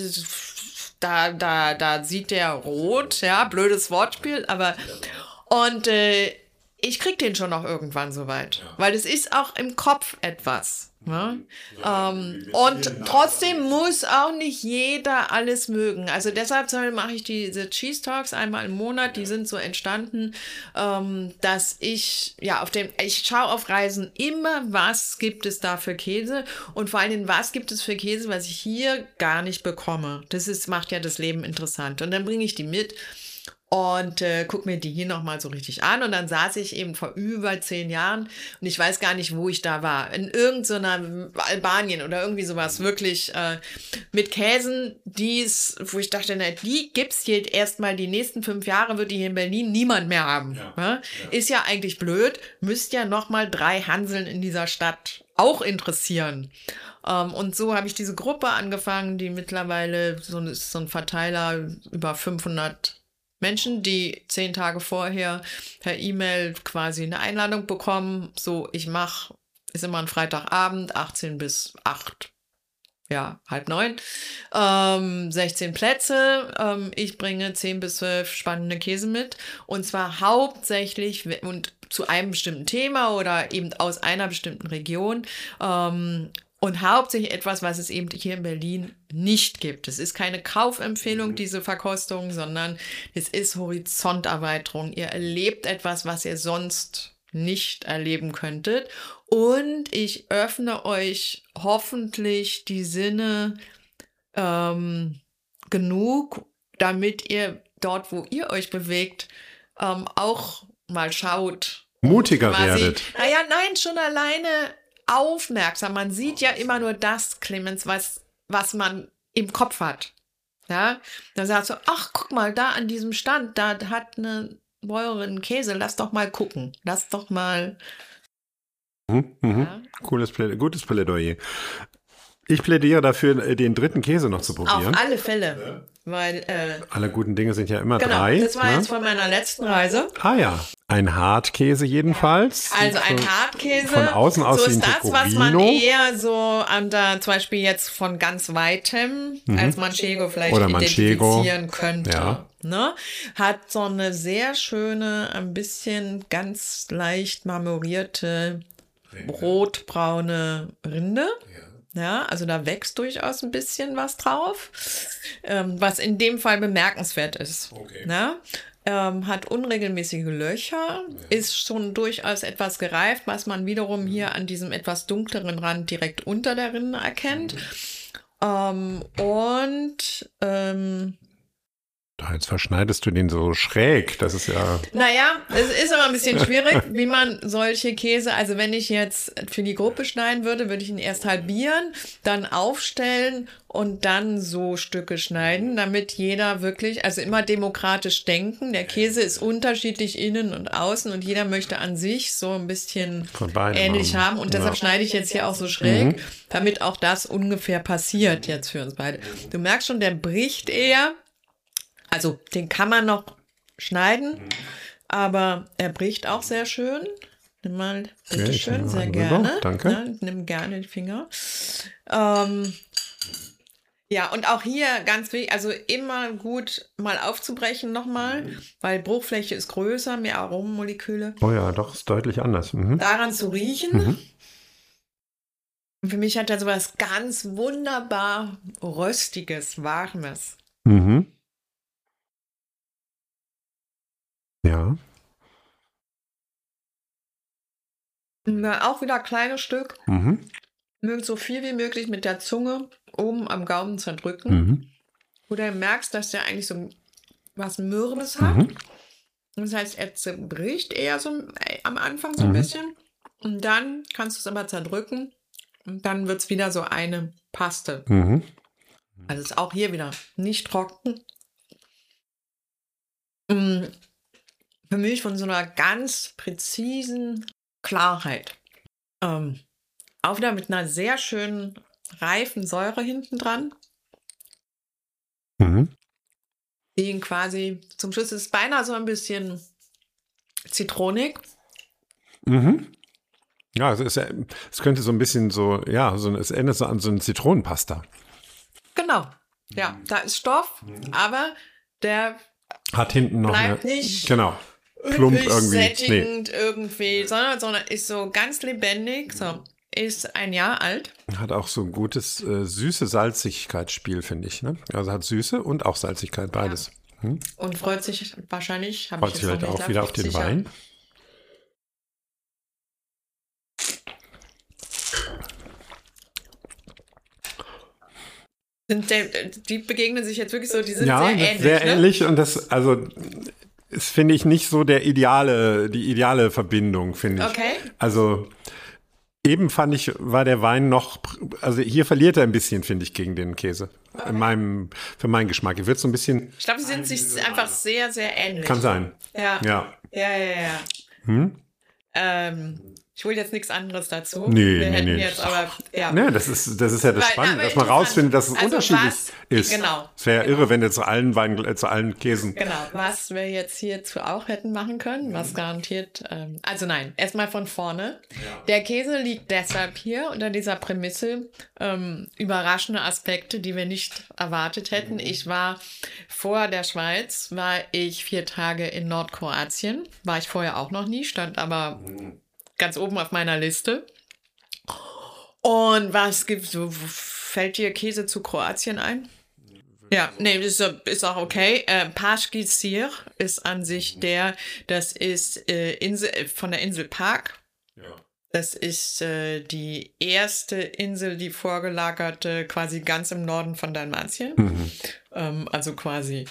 da sieht der rot, ja, blödes Wortspiel, aber und ich krieg den schon noch irgendwann soweit, weil es ist auch im Kopf etwas. Ne? Und trotzdem muss auch nicht jeder alles mögen. Also deshalb mache ich diese Cheese Talks einmal im Monat. Die sind so entstanden, dass ich schaue auf Reisen immer, was gibt es da für Käse und vor allem, was gibt es für Käse, was ich hier gar nicht bekomme. Macht ja das Leben interessant. Und dann bringe ich die mit. und guck mir die hier nochmal so richtig an. Und dann saß ich eben vor über 10 Jahren und ich weiß gar nicht, wo ich da war. In irgendeiner Albanien oder irgendwie sowas, wirklich mit Käsen, wo ich dachte, na, die gibt's hier erstmal die nächsten 5 Jahre, wird die hier in Berlin niemand mehr haben. Ja? Ist ja eigentlich blöd, müsste ja nochmal 3 Hanseln in dieser Stadt auch interessieren. Und so habe ich diese Gruppe angefangen, die mittlerweile ist so ein Verteiler über 500 Menschen, die 10 Tage vorher per E-Mail quasi eine Einladung bekommen. So, ist immer ein Freitagabend, 18 bis 8. Ja, 8:30. 16 Plätze. Ich bringe 10 bis 12 spannende Käse mit. Und zwar hauptsächlich und zu einem bestimmten Thema oder eben aus einer bestimmten Region. Und hauptsächlich etwas, was es eben hier in Berlin nicht gibt. Es ist keine Kaufempfehlung, diese Verkostung, sondern es ist Horizonterweiterung. Ihr erlebt etwas, was ihr sonst nicht erleben könntet. Und ich öffne euch hoffentlich die Sinne genug, damit ihr dort, wo ihr euch bewegt, auch mal schaut. Mutiger werdet. Naja, nein, schon alleine aufmerksam. Man sieht ja immer nur das, Clemens, was man im Kopf hat. Ja, dann sagst du, ach, guck mal, da an diesem Stand, da hat eine Bäuerin Käse, lass doch mal gucken. Lass doch mal. Ja. Gutes Plädoyer. Ich plädiere dafür, den 3. Käse noch zu probieren. Auf alle Fälle. Weil, alle guten Dinge sind ja immer genau, 3. Das war jetzt von meiner letzten Reise. Ah ja, ein Hartkäse jedenfalls. Also ein Hartkäse. Von außen aus so wie ein ist das, was man Pecorino. eher so zum Beispiel jetzt von ganz weitem als Manchego vielleicht Oder Manchego. identifizieren könnte. Ja. Ne? Hat so eine sehr schöne, ein bisschen ganz leicht marmorierte, rotbraune Rinde. Ja, also da wächst durchaus ein bisschen was drauf, was in dem Fall bemerkenswert ist. Okay. Ja? Hat unregelmäßige Löcher, ist schon durchaus etwas gereift, was man wiederum hier an diesem etwas dunkleren Rand direkt unter der Rinde erkennt. Jetzt verschneidest du den so schräg, das ist ja... Naja, es ist aber ein bisschen schwierig, wie man solche Käse, also wenn ich jetzt für die Gruppe schneiden würde, würde ich ihn erst halbieren, dann aufstellen und dann so Stücke schneiden, damit jeder wirklich, also immer demokratisch denken. Der Käse ist unterschiedlich innen und außen und jeder möchte an sich so ein bisschen ähnlich haben. Und deshalb schneide ich jetzt hier auch so schräg, damit auch das ungefähr passiert jetzt für uns beide. Du merkst schon, der bricht eher. Also den kann man noch schneiden, aber er bricht auch sehr schön. Nimm mal, bitteschön, sehr gerne. Danke. Ja, nimm gerne den Finger. Ja, und auch hier ganz wichtig, also immer gut mal aufzubrechen nochmal, weil Bruchfläche ist größer, mehr Aromenmoleküle. Oh ja, doch, ist deutlich anders. Daran zu riechen. Und für mich hat er sowas ganz wunderbar Röstiges, Warmes. Ja. Auch wieder kleines Stück. Mögt so viel wie möglich mit der Zunge oben am Gaumen zerdrücken. Wo du merkst, dass der eigentlich so was Mürbendes hat. Das heißt, er zerbricht eher so am Anfang so ein bisschen. Und dann kannst du es aber zerdrücken. Und dann wird es wieder so eine Paste. Also ist auch hier wieder nicht trocken. Für mich von so einer ganz präzisen Klarheit. Auch wieder mit einer sehr schönen, reifen Säure hinten dran. Die ihn quasi, zum Schluss ist es beinahe so ein bisschen zitronig. Ja, es könnte so ein bisschen so, ja, es erinnert so an so eine Zitronenpasta. Genau. Ja, da ist Stoff, aber der hat hinten noch bleibt nicht plump irgendwie. Sättigend irgendwie, sondern ist so ganz lebendig. So, ist ein Jahr alt. Hat auch so ein gutes Süße-Salzigkeitsspiel, finde ich. Ne? Also hat Süße und auch Salzigkeit, beides. Und freut sich wahrscheinlich, freut sich vielleicht auch wieder auf den Wein. Die begegnen sich jetzt wirklich so, die sind Ja, sehr ähnlich. sehr ne? ähnlich und das finde ich nicht so die ideale Verbindung, finde ich. Okay. Also eben fand ich, war der Wein noch, also hier verliert er ein bisschen, finde ich, gegen den Käse. Für meinen Geschmack. Er wird so ein bisschen. Ich glaube, sie sind sich einfach sehr, sehr ähnlich. Kann sein. Ja. Ja. Ja. Ich will jetzt nichts anderes dazu. Nee, Wir hätten nee. jetzt aber, ja. Ne, das ist ja das Spannende, dass man rausfindet, dass es unterschiedlich ist. Genau. Es wäre ja irre, wenn du zu allen Käsen. Genau, was wir jetzt hierzu auch hätten machen können, was garantiert, also nein, erstmal von vorne. Ja. Der Käse liegt deshalb hier unter dieser Prämisse, überraschende Aspekte, die wir nicht erwartet hätten. Ich war vor der Schweiz, war ich 4 Tage in Nordkroatien, war ich vorher auch noch nie, stand aber ganz oben auf meiner Liste. Und was gibt's so? Fällt dir Käse zu Kroatien ein? Ja, nee, ist auch okay. Paški Sir ist an sich das ist von der Insel Pag. Ja. Das ist die erste Insel, die vorgelagerte, quasi ganz im Norden von Dalmatien. Also quasi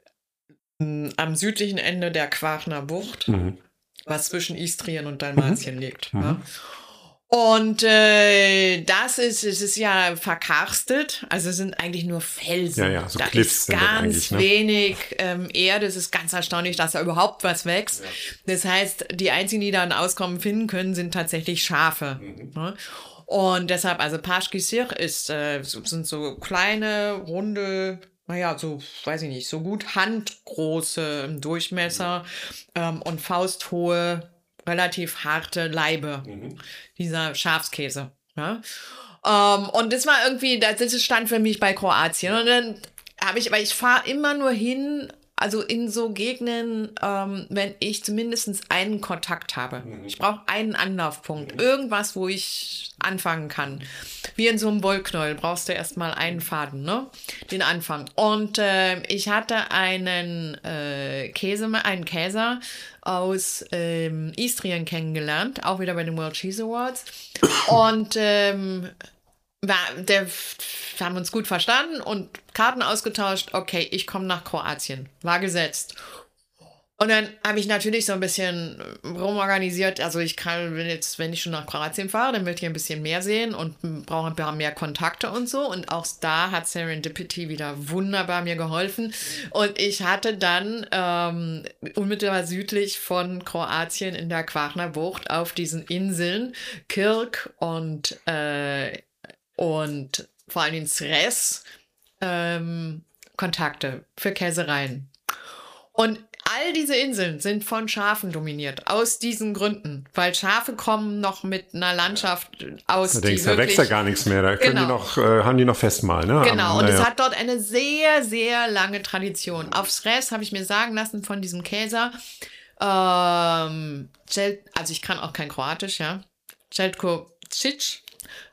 am südlichen Ende der Quarchner Bucht. Was zwischen Istrien und Dalmatien liegt. Ja. Und es ist ja verkarstet, also es sind eigentlich nur Felsen. Ja, so da Cliffs ist ganz wenig ne? Erde, es ist ganz erstaunlich, dass da überhaupt was wächst. Ja. Das heißt, die einzigen, die da ein Auskommen finden können, sind tatsächlich Schafe. Ne? Und deshalb, also Paški Sir sind so kleine, runde, naja, so, weiß ich nicht, so gut handgroße im Durchmesser und fausthohe, relativ harte Laibe, dieser Schafskäse. Ja? Und das war irgendwie, das stand für mich bei Kroatien. Und dann weil ich fahre immer nur hin, also in so Gegenden, wenn ich zumindest einen Kontakt habe. Ich brauche einen Anlaufpunkt, irgendwas, wo ich anfangen kann. Wie in so einem Wollknäuel brauchst du erstmal einen Faden, ne? Den Anfang. Und ich hatte einen Käser aus Istrien kennengelernt, auch wieder bei den World Cheese Awards. Und wir haben uns gut verstanden und Karten ausgetauscht. Okay, ich komme nach Kroatien. War gesetzt. Und dann habe ich natürlich so ein bisschen rumorganisiert. Also ich kann jetzt, wenn ich schon nach Kroatien fahre, dann möchte ich ein bisschen mehr sehen und brauche mehr Kontakte und so. Und auch da hat Serendipity wieder wunderbar mir geholfen. Und ich hatte dann unmittelbar südlich von Kroatien in der Quarchner Bucht auf diesen Inseln Kirk und vor allem Cres Kontakte für Käsereien. Und all diese Inseln sind von Schafen dominiert, aus diesen Gründen, weil Schafe kommen noch mit einer Landschaft aus, da denkst, da wächst ja gar nichts mehr, da können haben die noch Festmahl. Ne? Genau, und es hat dort eine sehr, sehr lange Tradition. Auf Cres habe ich mir sagen lassen von diesem Käser, also ich kann auch kein Kroatisch, ja, Jelko Cic,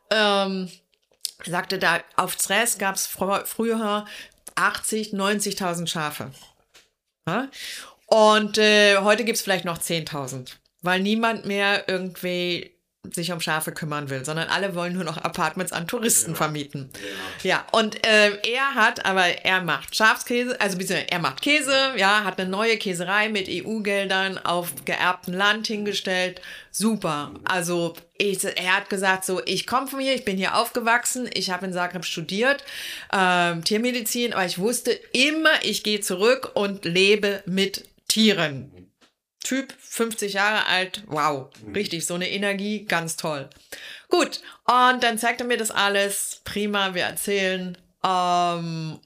sagte da, auf Cres gab es früher 80.000, 90.000 Schafe. Ja? Und heute gibt es vielleicht noch 10.000, weil niemand mehr irgendwie sich um Schafe kümmern will, sondern alle wollen nur noch Apartments an Touristen vermieten. Ja, und er macht Schafskäse, also er macht Käse, ja, hat eine neue Käserei mit EU-Geldern auf geerbtem Land hingestellt. Super. Also er hat gesagt so, ich komme von hier, ich bin hier aufgewachsen, ich habe in Zagreb studiert, Tiermedizin, aber ich wusste immer, ich gehe zurück und lebe mit Tieren. Typ, 50 Jahre alt, wow, richtig, so eine Energie, ganz toll. Gut, und dann zeigt er mir das alles, prima, wir erzählen, dann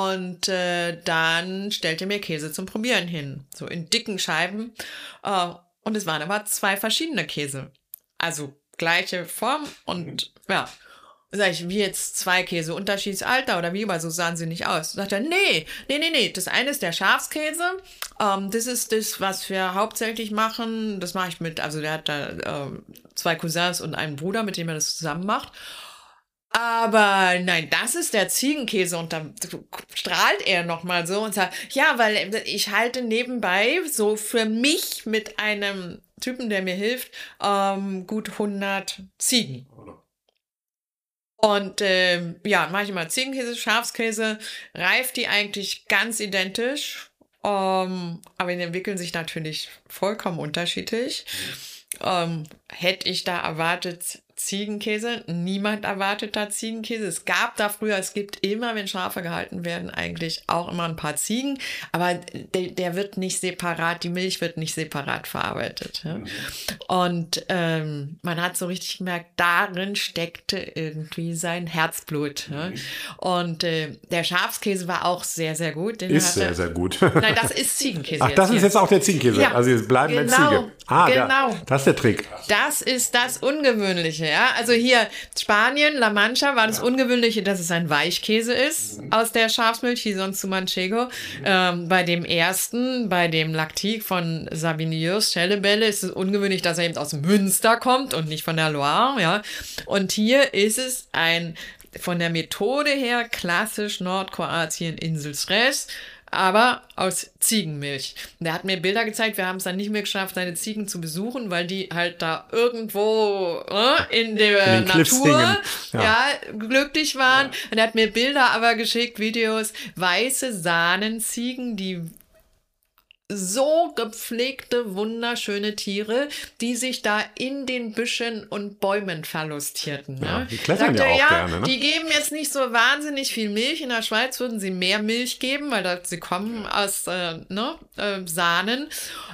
stellt er mir Käse zum Probieren hin, so in dicken Scheiben, und es waren aber 2 verschiedene Käse, also gleiche Form und ja. Sag ich, wie jetzt 2 Käse, Unterschiedsalter oder wie, aber so sahen sie nicht aus. Sagt er, nee. Das eine ist der Schafskäse. Das ist das, was wir hauptsächlich machen. Das mache ich also der hat da 2 Cousins und einen Bruder, mit dem er das zusammen macht. Aber nein, das ist der Ziegenkäse und dann strahlt er nochmal so und sagt, ja, weil ich halte nebenbei so für mich mit einem Typen, der mir hilft, gut 100 Ziegen. Und mache ich immer Ziegenkäse, Schafskäse, reift die eigentlich ganz identisch, aber die entwickeln sich natürlich vollkommen unterschiedlich. Hätte ich da erwartet Ziegenkäse? Niemand erwartet da Ziegenkäse. Es gibt immer, wenn Schafe gehalten werden, eigentlich auch immer ein paar Ziegen, aber der wird nicht separat, die Milch wird nicht separat verarbeitet. Ja? Und man hat so richtig gemerkt, darin steckte irgendwie sein Herzblut. Ja? Und der Schafskäse war auch sehr, sehr gut. Sehr, sehr gut. Nein, das ist Ziegenkäse. Ach, das ist jetzt auch der Ziegenkäse. Ja, also jetzt bleiben bei Ziege. Genau. Das ist der Trick. Das ist das Ungewöhnliche, ja. Also hier Spanien, La Mancha, war das Ungewöhnliche, dass es ein Weichkäse ist aus der Schafsmilch, wie sonst zu Manchego. Bei dem Lactique von Savigny's Schellebelle ist es ungewöhnlich, dass er eben aus Münster kommt und nicht von der Loire, ja. Und hier ist es von der Methode her klassisch Nordkroatien Inselstress, aber aus Ziegenmilch. Der hat mir Bilder gezeigt, wir haben es dann nicht mehr geschafft, seine Ziegen zu besuchen, weil die halt da irgendwo in der Natur glücklich waren. Ja. Und er hat mir Bilder aber geschickt, Videos, weiße Sahnenziegen, die so gepflegte, wunderschöne Tiere, die sich da in den Büschen und Bäumen verlustierten. Ja, die klettern ja auch gerne. Ne? Die geben jetzt nicht so wahnsinnig viel Milch. In der Schweiz würden sie mehr Milch geben, weil sie kommen aus Sahnen.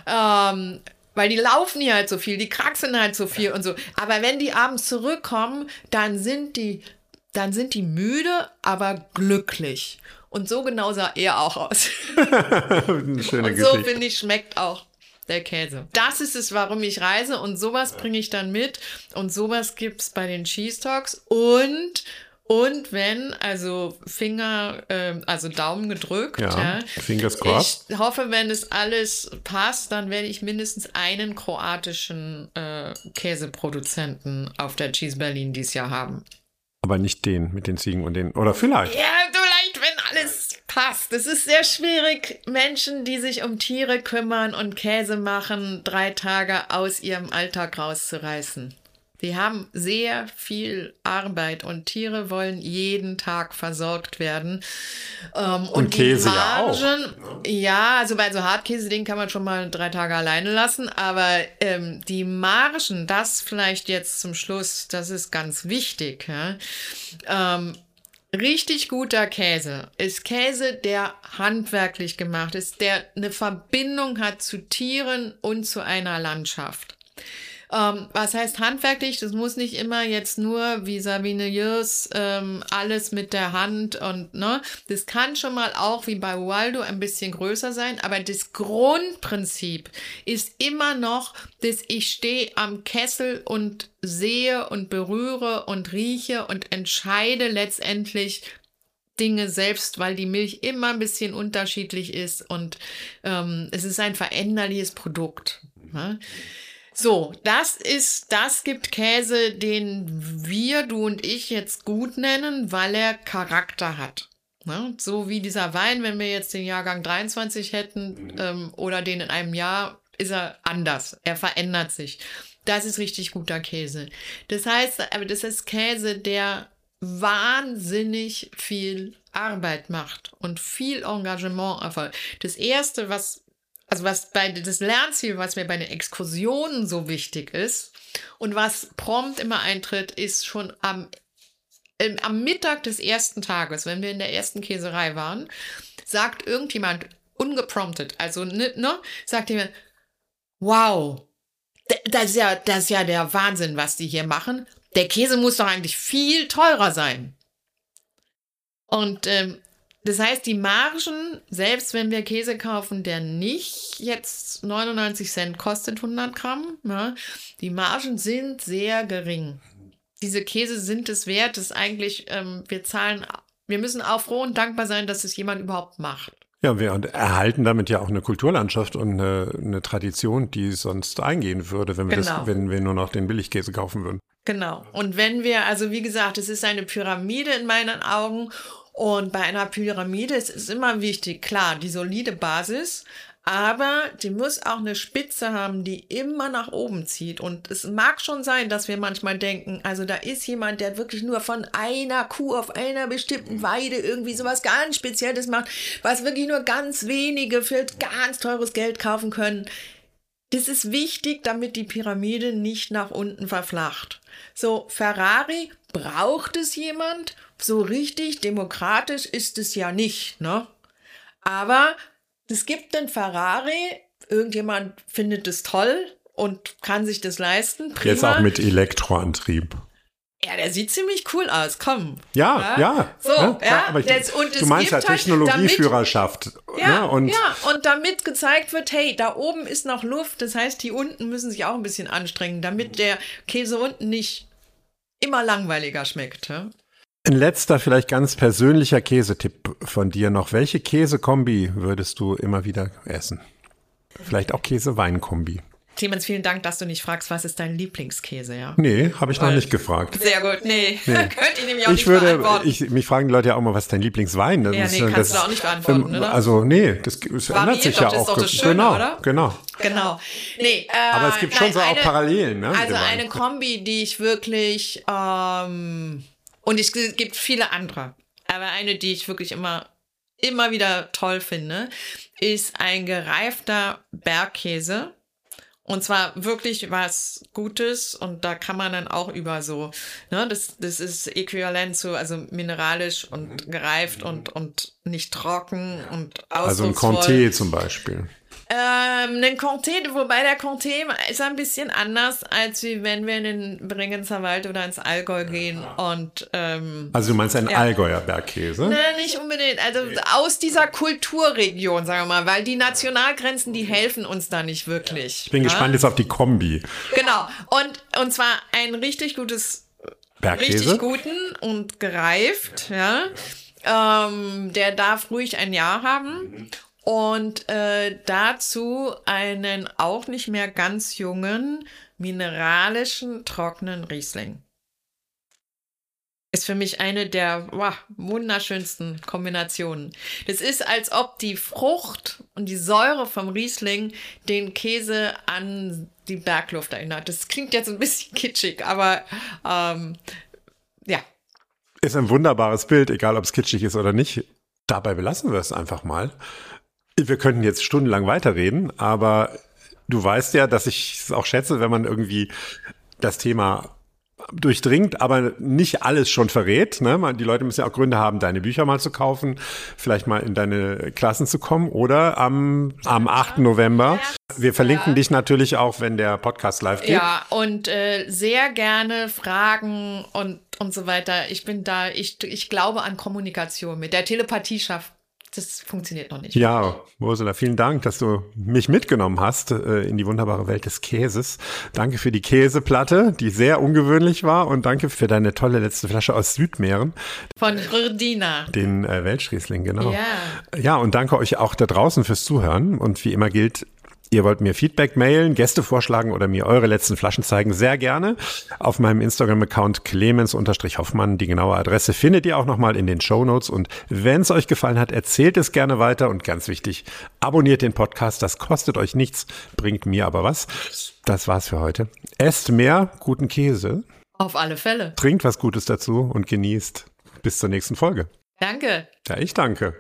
Weil die laufen hier halt so viel, die kraxeln halt so viel und so. Aber wenn die abends zurückkommen, dann sind die müde, aber glücklich. Und so genau sah er auch aus. Eine schöne und so, finde ich, schmeckt auch der Käse. Das ist es, warum ich reise. Und sowas bringe ich dann mit. Und sowas gibt es bei den Cheese Talks. Und wenn, also Daumen gedrückt. Ja, Fingers crossed. Ich hoffe, wenn es alles passt, dann werde ich mindestens einen kroatischen Käseproduzenten auf der Cheese Berlin dieses Jahr haben. Aber nicht den mit den Ziegen und den, oder vielleicht. Ja, vielleicht, wenn alles passt. Es ist sehr schwierig, Menschen, die sich um Tiere kümmern und Käse machen, 3 Tage aus ihrem Alltag rauszureißen. Die haben sehr viel Arbeit und Tiere wollen jeden Tag versorgt werden. Und Käse die Margen, ja auch. Also bei so Hartkäse, den kann man schon mal 3 Tage alleine lassen. Aber die Margen, das vielleicht jetzt zum Schluss, das ist ganz wichtig. Ja? Richtig guter Käse ist Käse, der handwerklich gemacht ist, der eine Verbindung hat zu Tieren und zu einer Landschaft. Was heißt handwerklich? Das muss nicht immer jetzt nur wie Savigny's alles mit der Hand und das kann schon mal auch wie bei Ubaldo ein bisschen größer sein, aber das Grundprinzip ist immer noch, dass ich stehe am Kessel und sehe und berühre und rieche und entscheide letztendlich Dinge selbst, weil die Milch immer ein bisschen unterschiedlich ist und es ist ein veränderliches Produkt. Ja? So, das gibt Käse, den wir, du und ich jetzt gut nennen, weil er Charakter hat. Ne? So wie dieser Wein, wenn wir jetzt den Jahrgang 23 hätten oder den in einem Jahr, ist er anders. Er verändert sich. Das ist richtig guter Käse. Das heißt, aber das ist Käse, der wahnsinnig viel Arbeit macht und viel Engagement erfolgt. Das Erste, was das Lernziel, was mir bei den Exkursionen so wichtig ist und was prompt immer eintritt, ist schon am Mittag des ersten Tages, wenn wir in der ersten Käserei waren, sagt irgendjemand ungepromptet, also sagt jemand, wow, das ist ja der Wahnsinn, was die hier machen. Der Käse muss doch eigentlich viel teurer sein. Und das heißt, die Margen, selbst wenn wir Käse kaufen, der nicht jetzt 99 Cent kostet 100 Gramm, die Margen sind sehr gering. Diese Käse sind es wert, dass eigentlich wir müssen auch froh und dankbar sein, dass es jemand überhaupt macht. Ja, wir erhalten damit ja auch eine Kulturlandschaft und eine Tradition, die sonst eingehen würde, wenn wir nur noch den Billigkäse kaufen würden. Genau. Und wenn wir, also wie gesagt, es ist eine Pyramide in meinen Augen. Und bei einer Pyramide ist es immer wichtig, klar, die solide Basis, Aber die muss auch eine Spitze haben, die immer nach oben zieht. Und es mag schon sein, dass wir manchmal denken, also da ist jemand, der wirklich nur von einer Kuh auf einer bestimmten Weide irgendwie sowas ganz Spezielles macht, was wirklich nur ganz wenige für ganz teures Geld kaufen können. Das ist wichtig, damit die Pyramide nicht nach unten verflacht. So, Ferrari, braucht es jemand? So richtig demokratisch ist es ja nicht, ne? Aber es gibt den Ferrari, irgendjemand findet es toll und kann sich das leisten. Prima. Jetzt auch mit Elektroantrieb. Ja, der sieht ziemlich cool aus, komm. Ja. So, ja. Aber du meinst ja Technologieführerschaft. Und damit gezeigt wird, hey, da oben ist noch Luft, das heißt, die unten müssen sich auch ein bisschen anstrengen, damit der Käse unten nicht immer langweiliger schmeckt. Ja? Ein letzter, vielleicht ganz persönlicher Käsetipp von dir noch. Welche Käsekombi würdest du immer wieder essen? Vielleicht auch Käse-Wein-Kombi. Clemens, vielen Dank, dass du nicht fragst, was ist dein Lieblingskäse, ja? Nee, habe ich noch nicht gefragt. Sehr gut, nee. Könnt ihr nämlich auch nicht beantworten. Mich fragen die Leute ja auch mal, was ist dein Lieblingswein? Das kannst du auch nicht beantworten, oder? Also, nee, das ändert sich ja auch. Das ist doch das Schöne, oder? Genau. Nee, aber es gibt schon so auch Parallelen, ne? Also eine Kombi, die ich wirklich, und es gibt viele andere, aber eine, die ich wirklich immer wieder toll finde, ist ein gereifter Bergkäse. Und zwar wirklich was Gutes und da kann man dann auch über so, ne, das ist äquivalent zu, also mineralisch und gereift und nicht trocken und ausdrucksvoll. Also ein Comté zum Beispiel. Ein Comté, wobei der Comté ist ein bisschen anders, als wie wenn wir in den Bregenzer Wald oder ins Allgäu gehen und also du meinst einen Allgäuer Bergkäse? Nein, nicht unbedingt. Also aus dieser Kulturregion, sagen wir mal, weil die Nationalgrenzen, die helfen uns da nicht wirklich. Ich bin gespannt jetzt auf die Kombi. Genau. Und zwar ein richtig gutes Bergkäse. Richtig guten und gereift, ja. Der darf ruhig ein Jahr haben. Und dazu einen auch nicht mehr ganz jungen, mineralischen, trockenen Riesling. Ist für mich eine der wunderschönsten Kombinationen. Das ist, als ob die Frucht und die Säure vom Riesling den Käse an die Bergluft erinnert. Das klingt jetzt ein bisschen kitschig, aber ja. Ist ein wunderbares Bild, egal ob es kitschig ist oder nicht. Dabei belassen wir es einfach mal. Wir könnten jetzt stundenlang weiterreden, aber du weißt ja, dass ich es auch schätze, wenn man irgendwie das Thema durchdringt, aber nicht alles schon verrät. Ne? Die Leute müssen ja auch Gründe haben, deine Bücher mal zu kaufen, vielleicht mal in deine Klassen zu kommen oder am 8. November. Wir verlinken dich natürlich auch, wenn der Podcast live geht. Ja, und sehr gerne Fragen und so weiter. Ich bin da, ich glaube an Kommunikation. Mit der Telepathie das funktioniert noch nicht. Ja, Ursula, vielen Dank, dass du mich mitgenommen hast in die wunderbare Welt des Käses. Danke für die Käseplatte, die sehr ungewöhnlich war und danke für deine tolle letzte Flasche aus Südmähren. Von Rördina. Den Welschriesling, genau. Ja. Ja, und danke euch auch da draußen fürs Zuhören und wie immer gilt, ihr wollt mir Feedback mailen, Gäste vorschlagen oder mir eure letzten Flaschen zeigen, sehr gerne. Auf meinem Instagram-Account Clemens_Hoffmann. Die genaue Adresse findet ihr auch nochmal in den Shownotes. Und wenn es euch gefallen hat, erzählt es gerne weiter. Und ganz wichtig, abonniert den Podcast. Das kostet euch nichts, bringt mir aber was. Das war's für heute. Esst mehr guten Käse. Auf alle Fälle. Trinkt was Gutes dazu und genießt. Bis zur nächsten Folge. Danke. Ja, ich danke.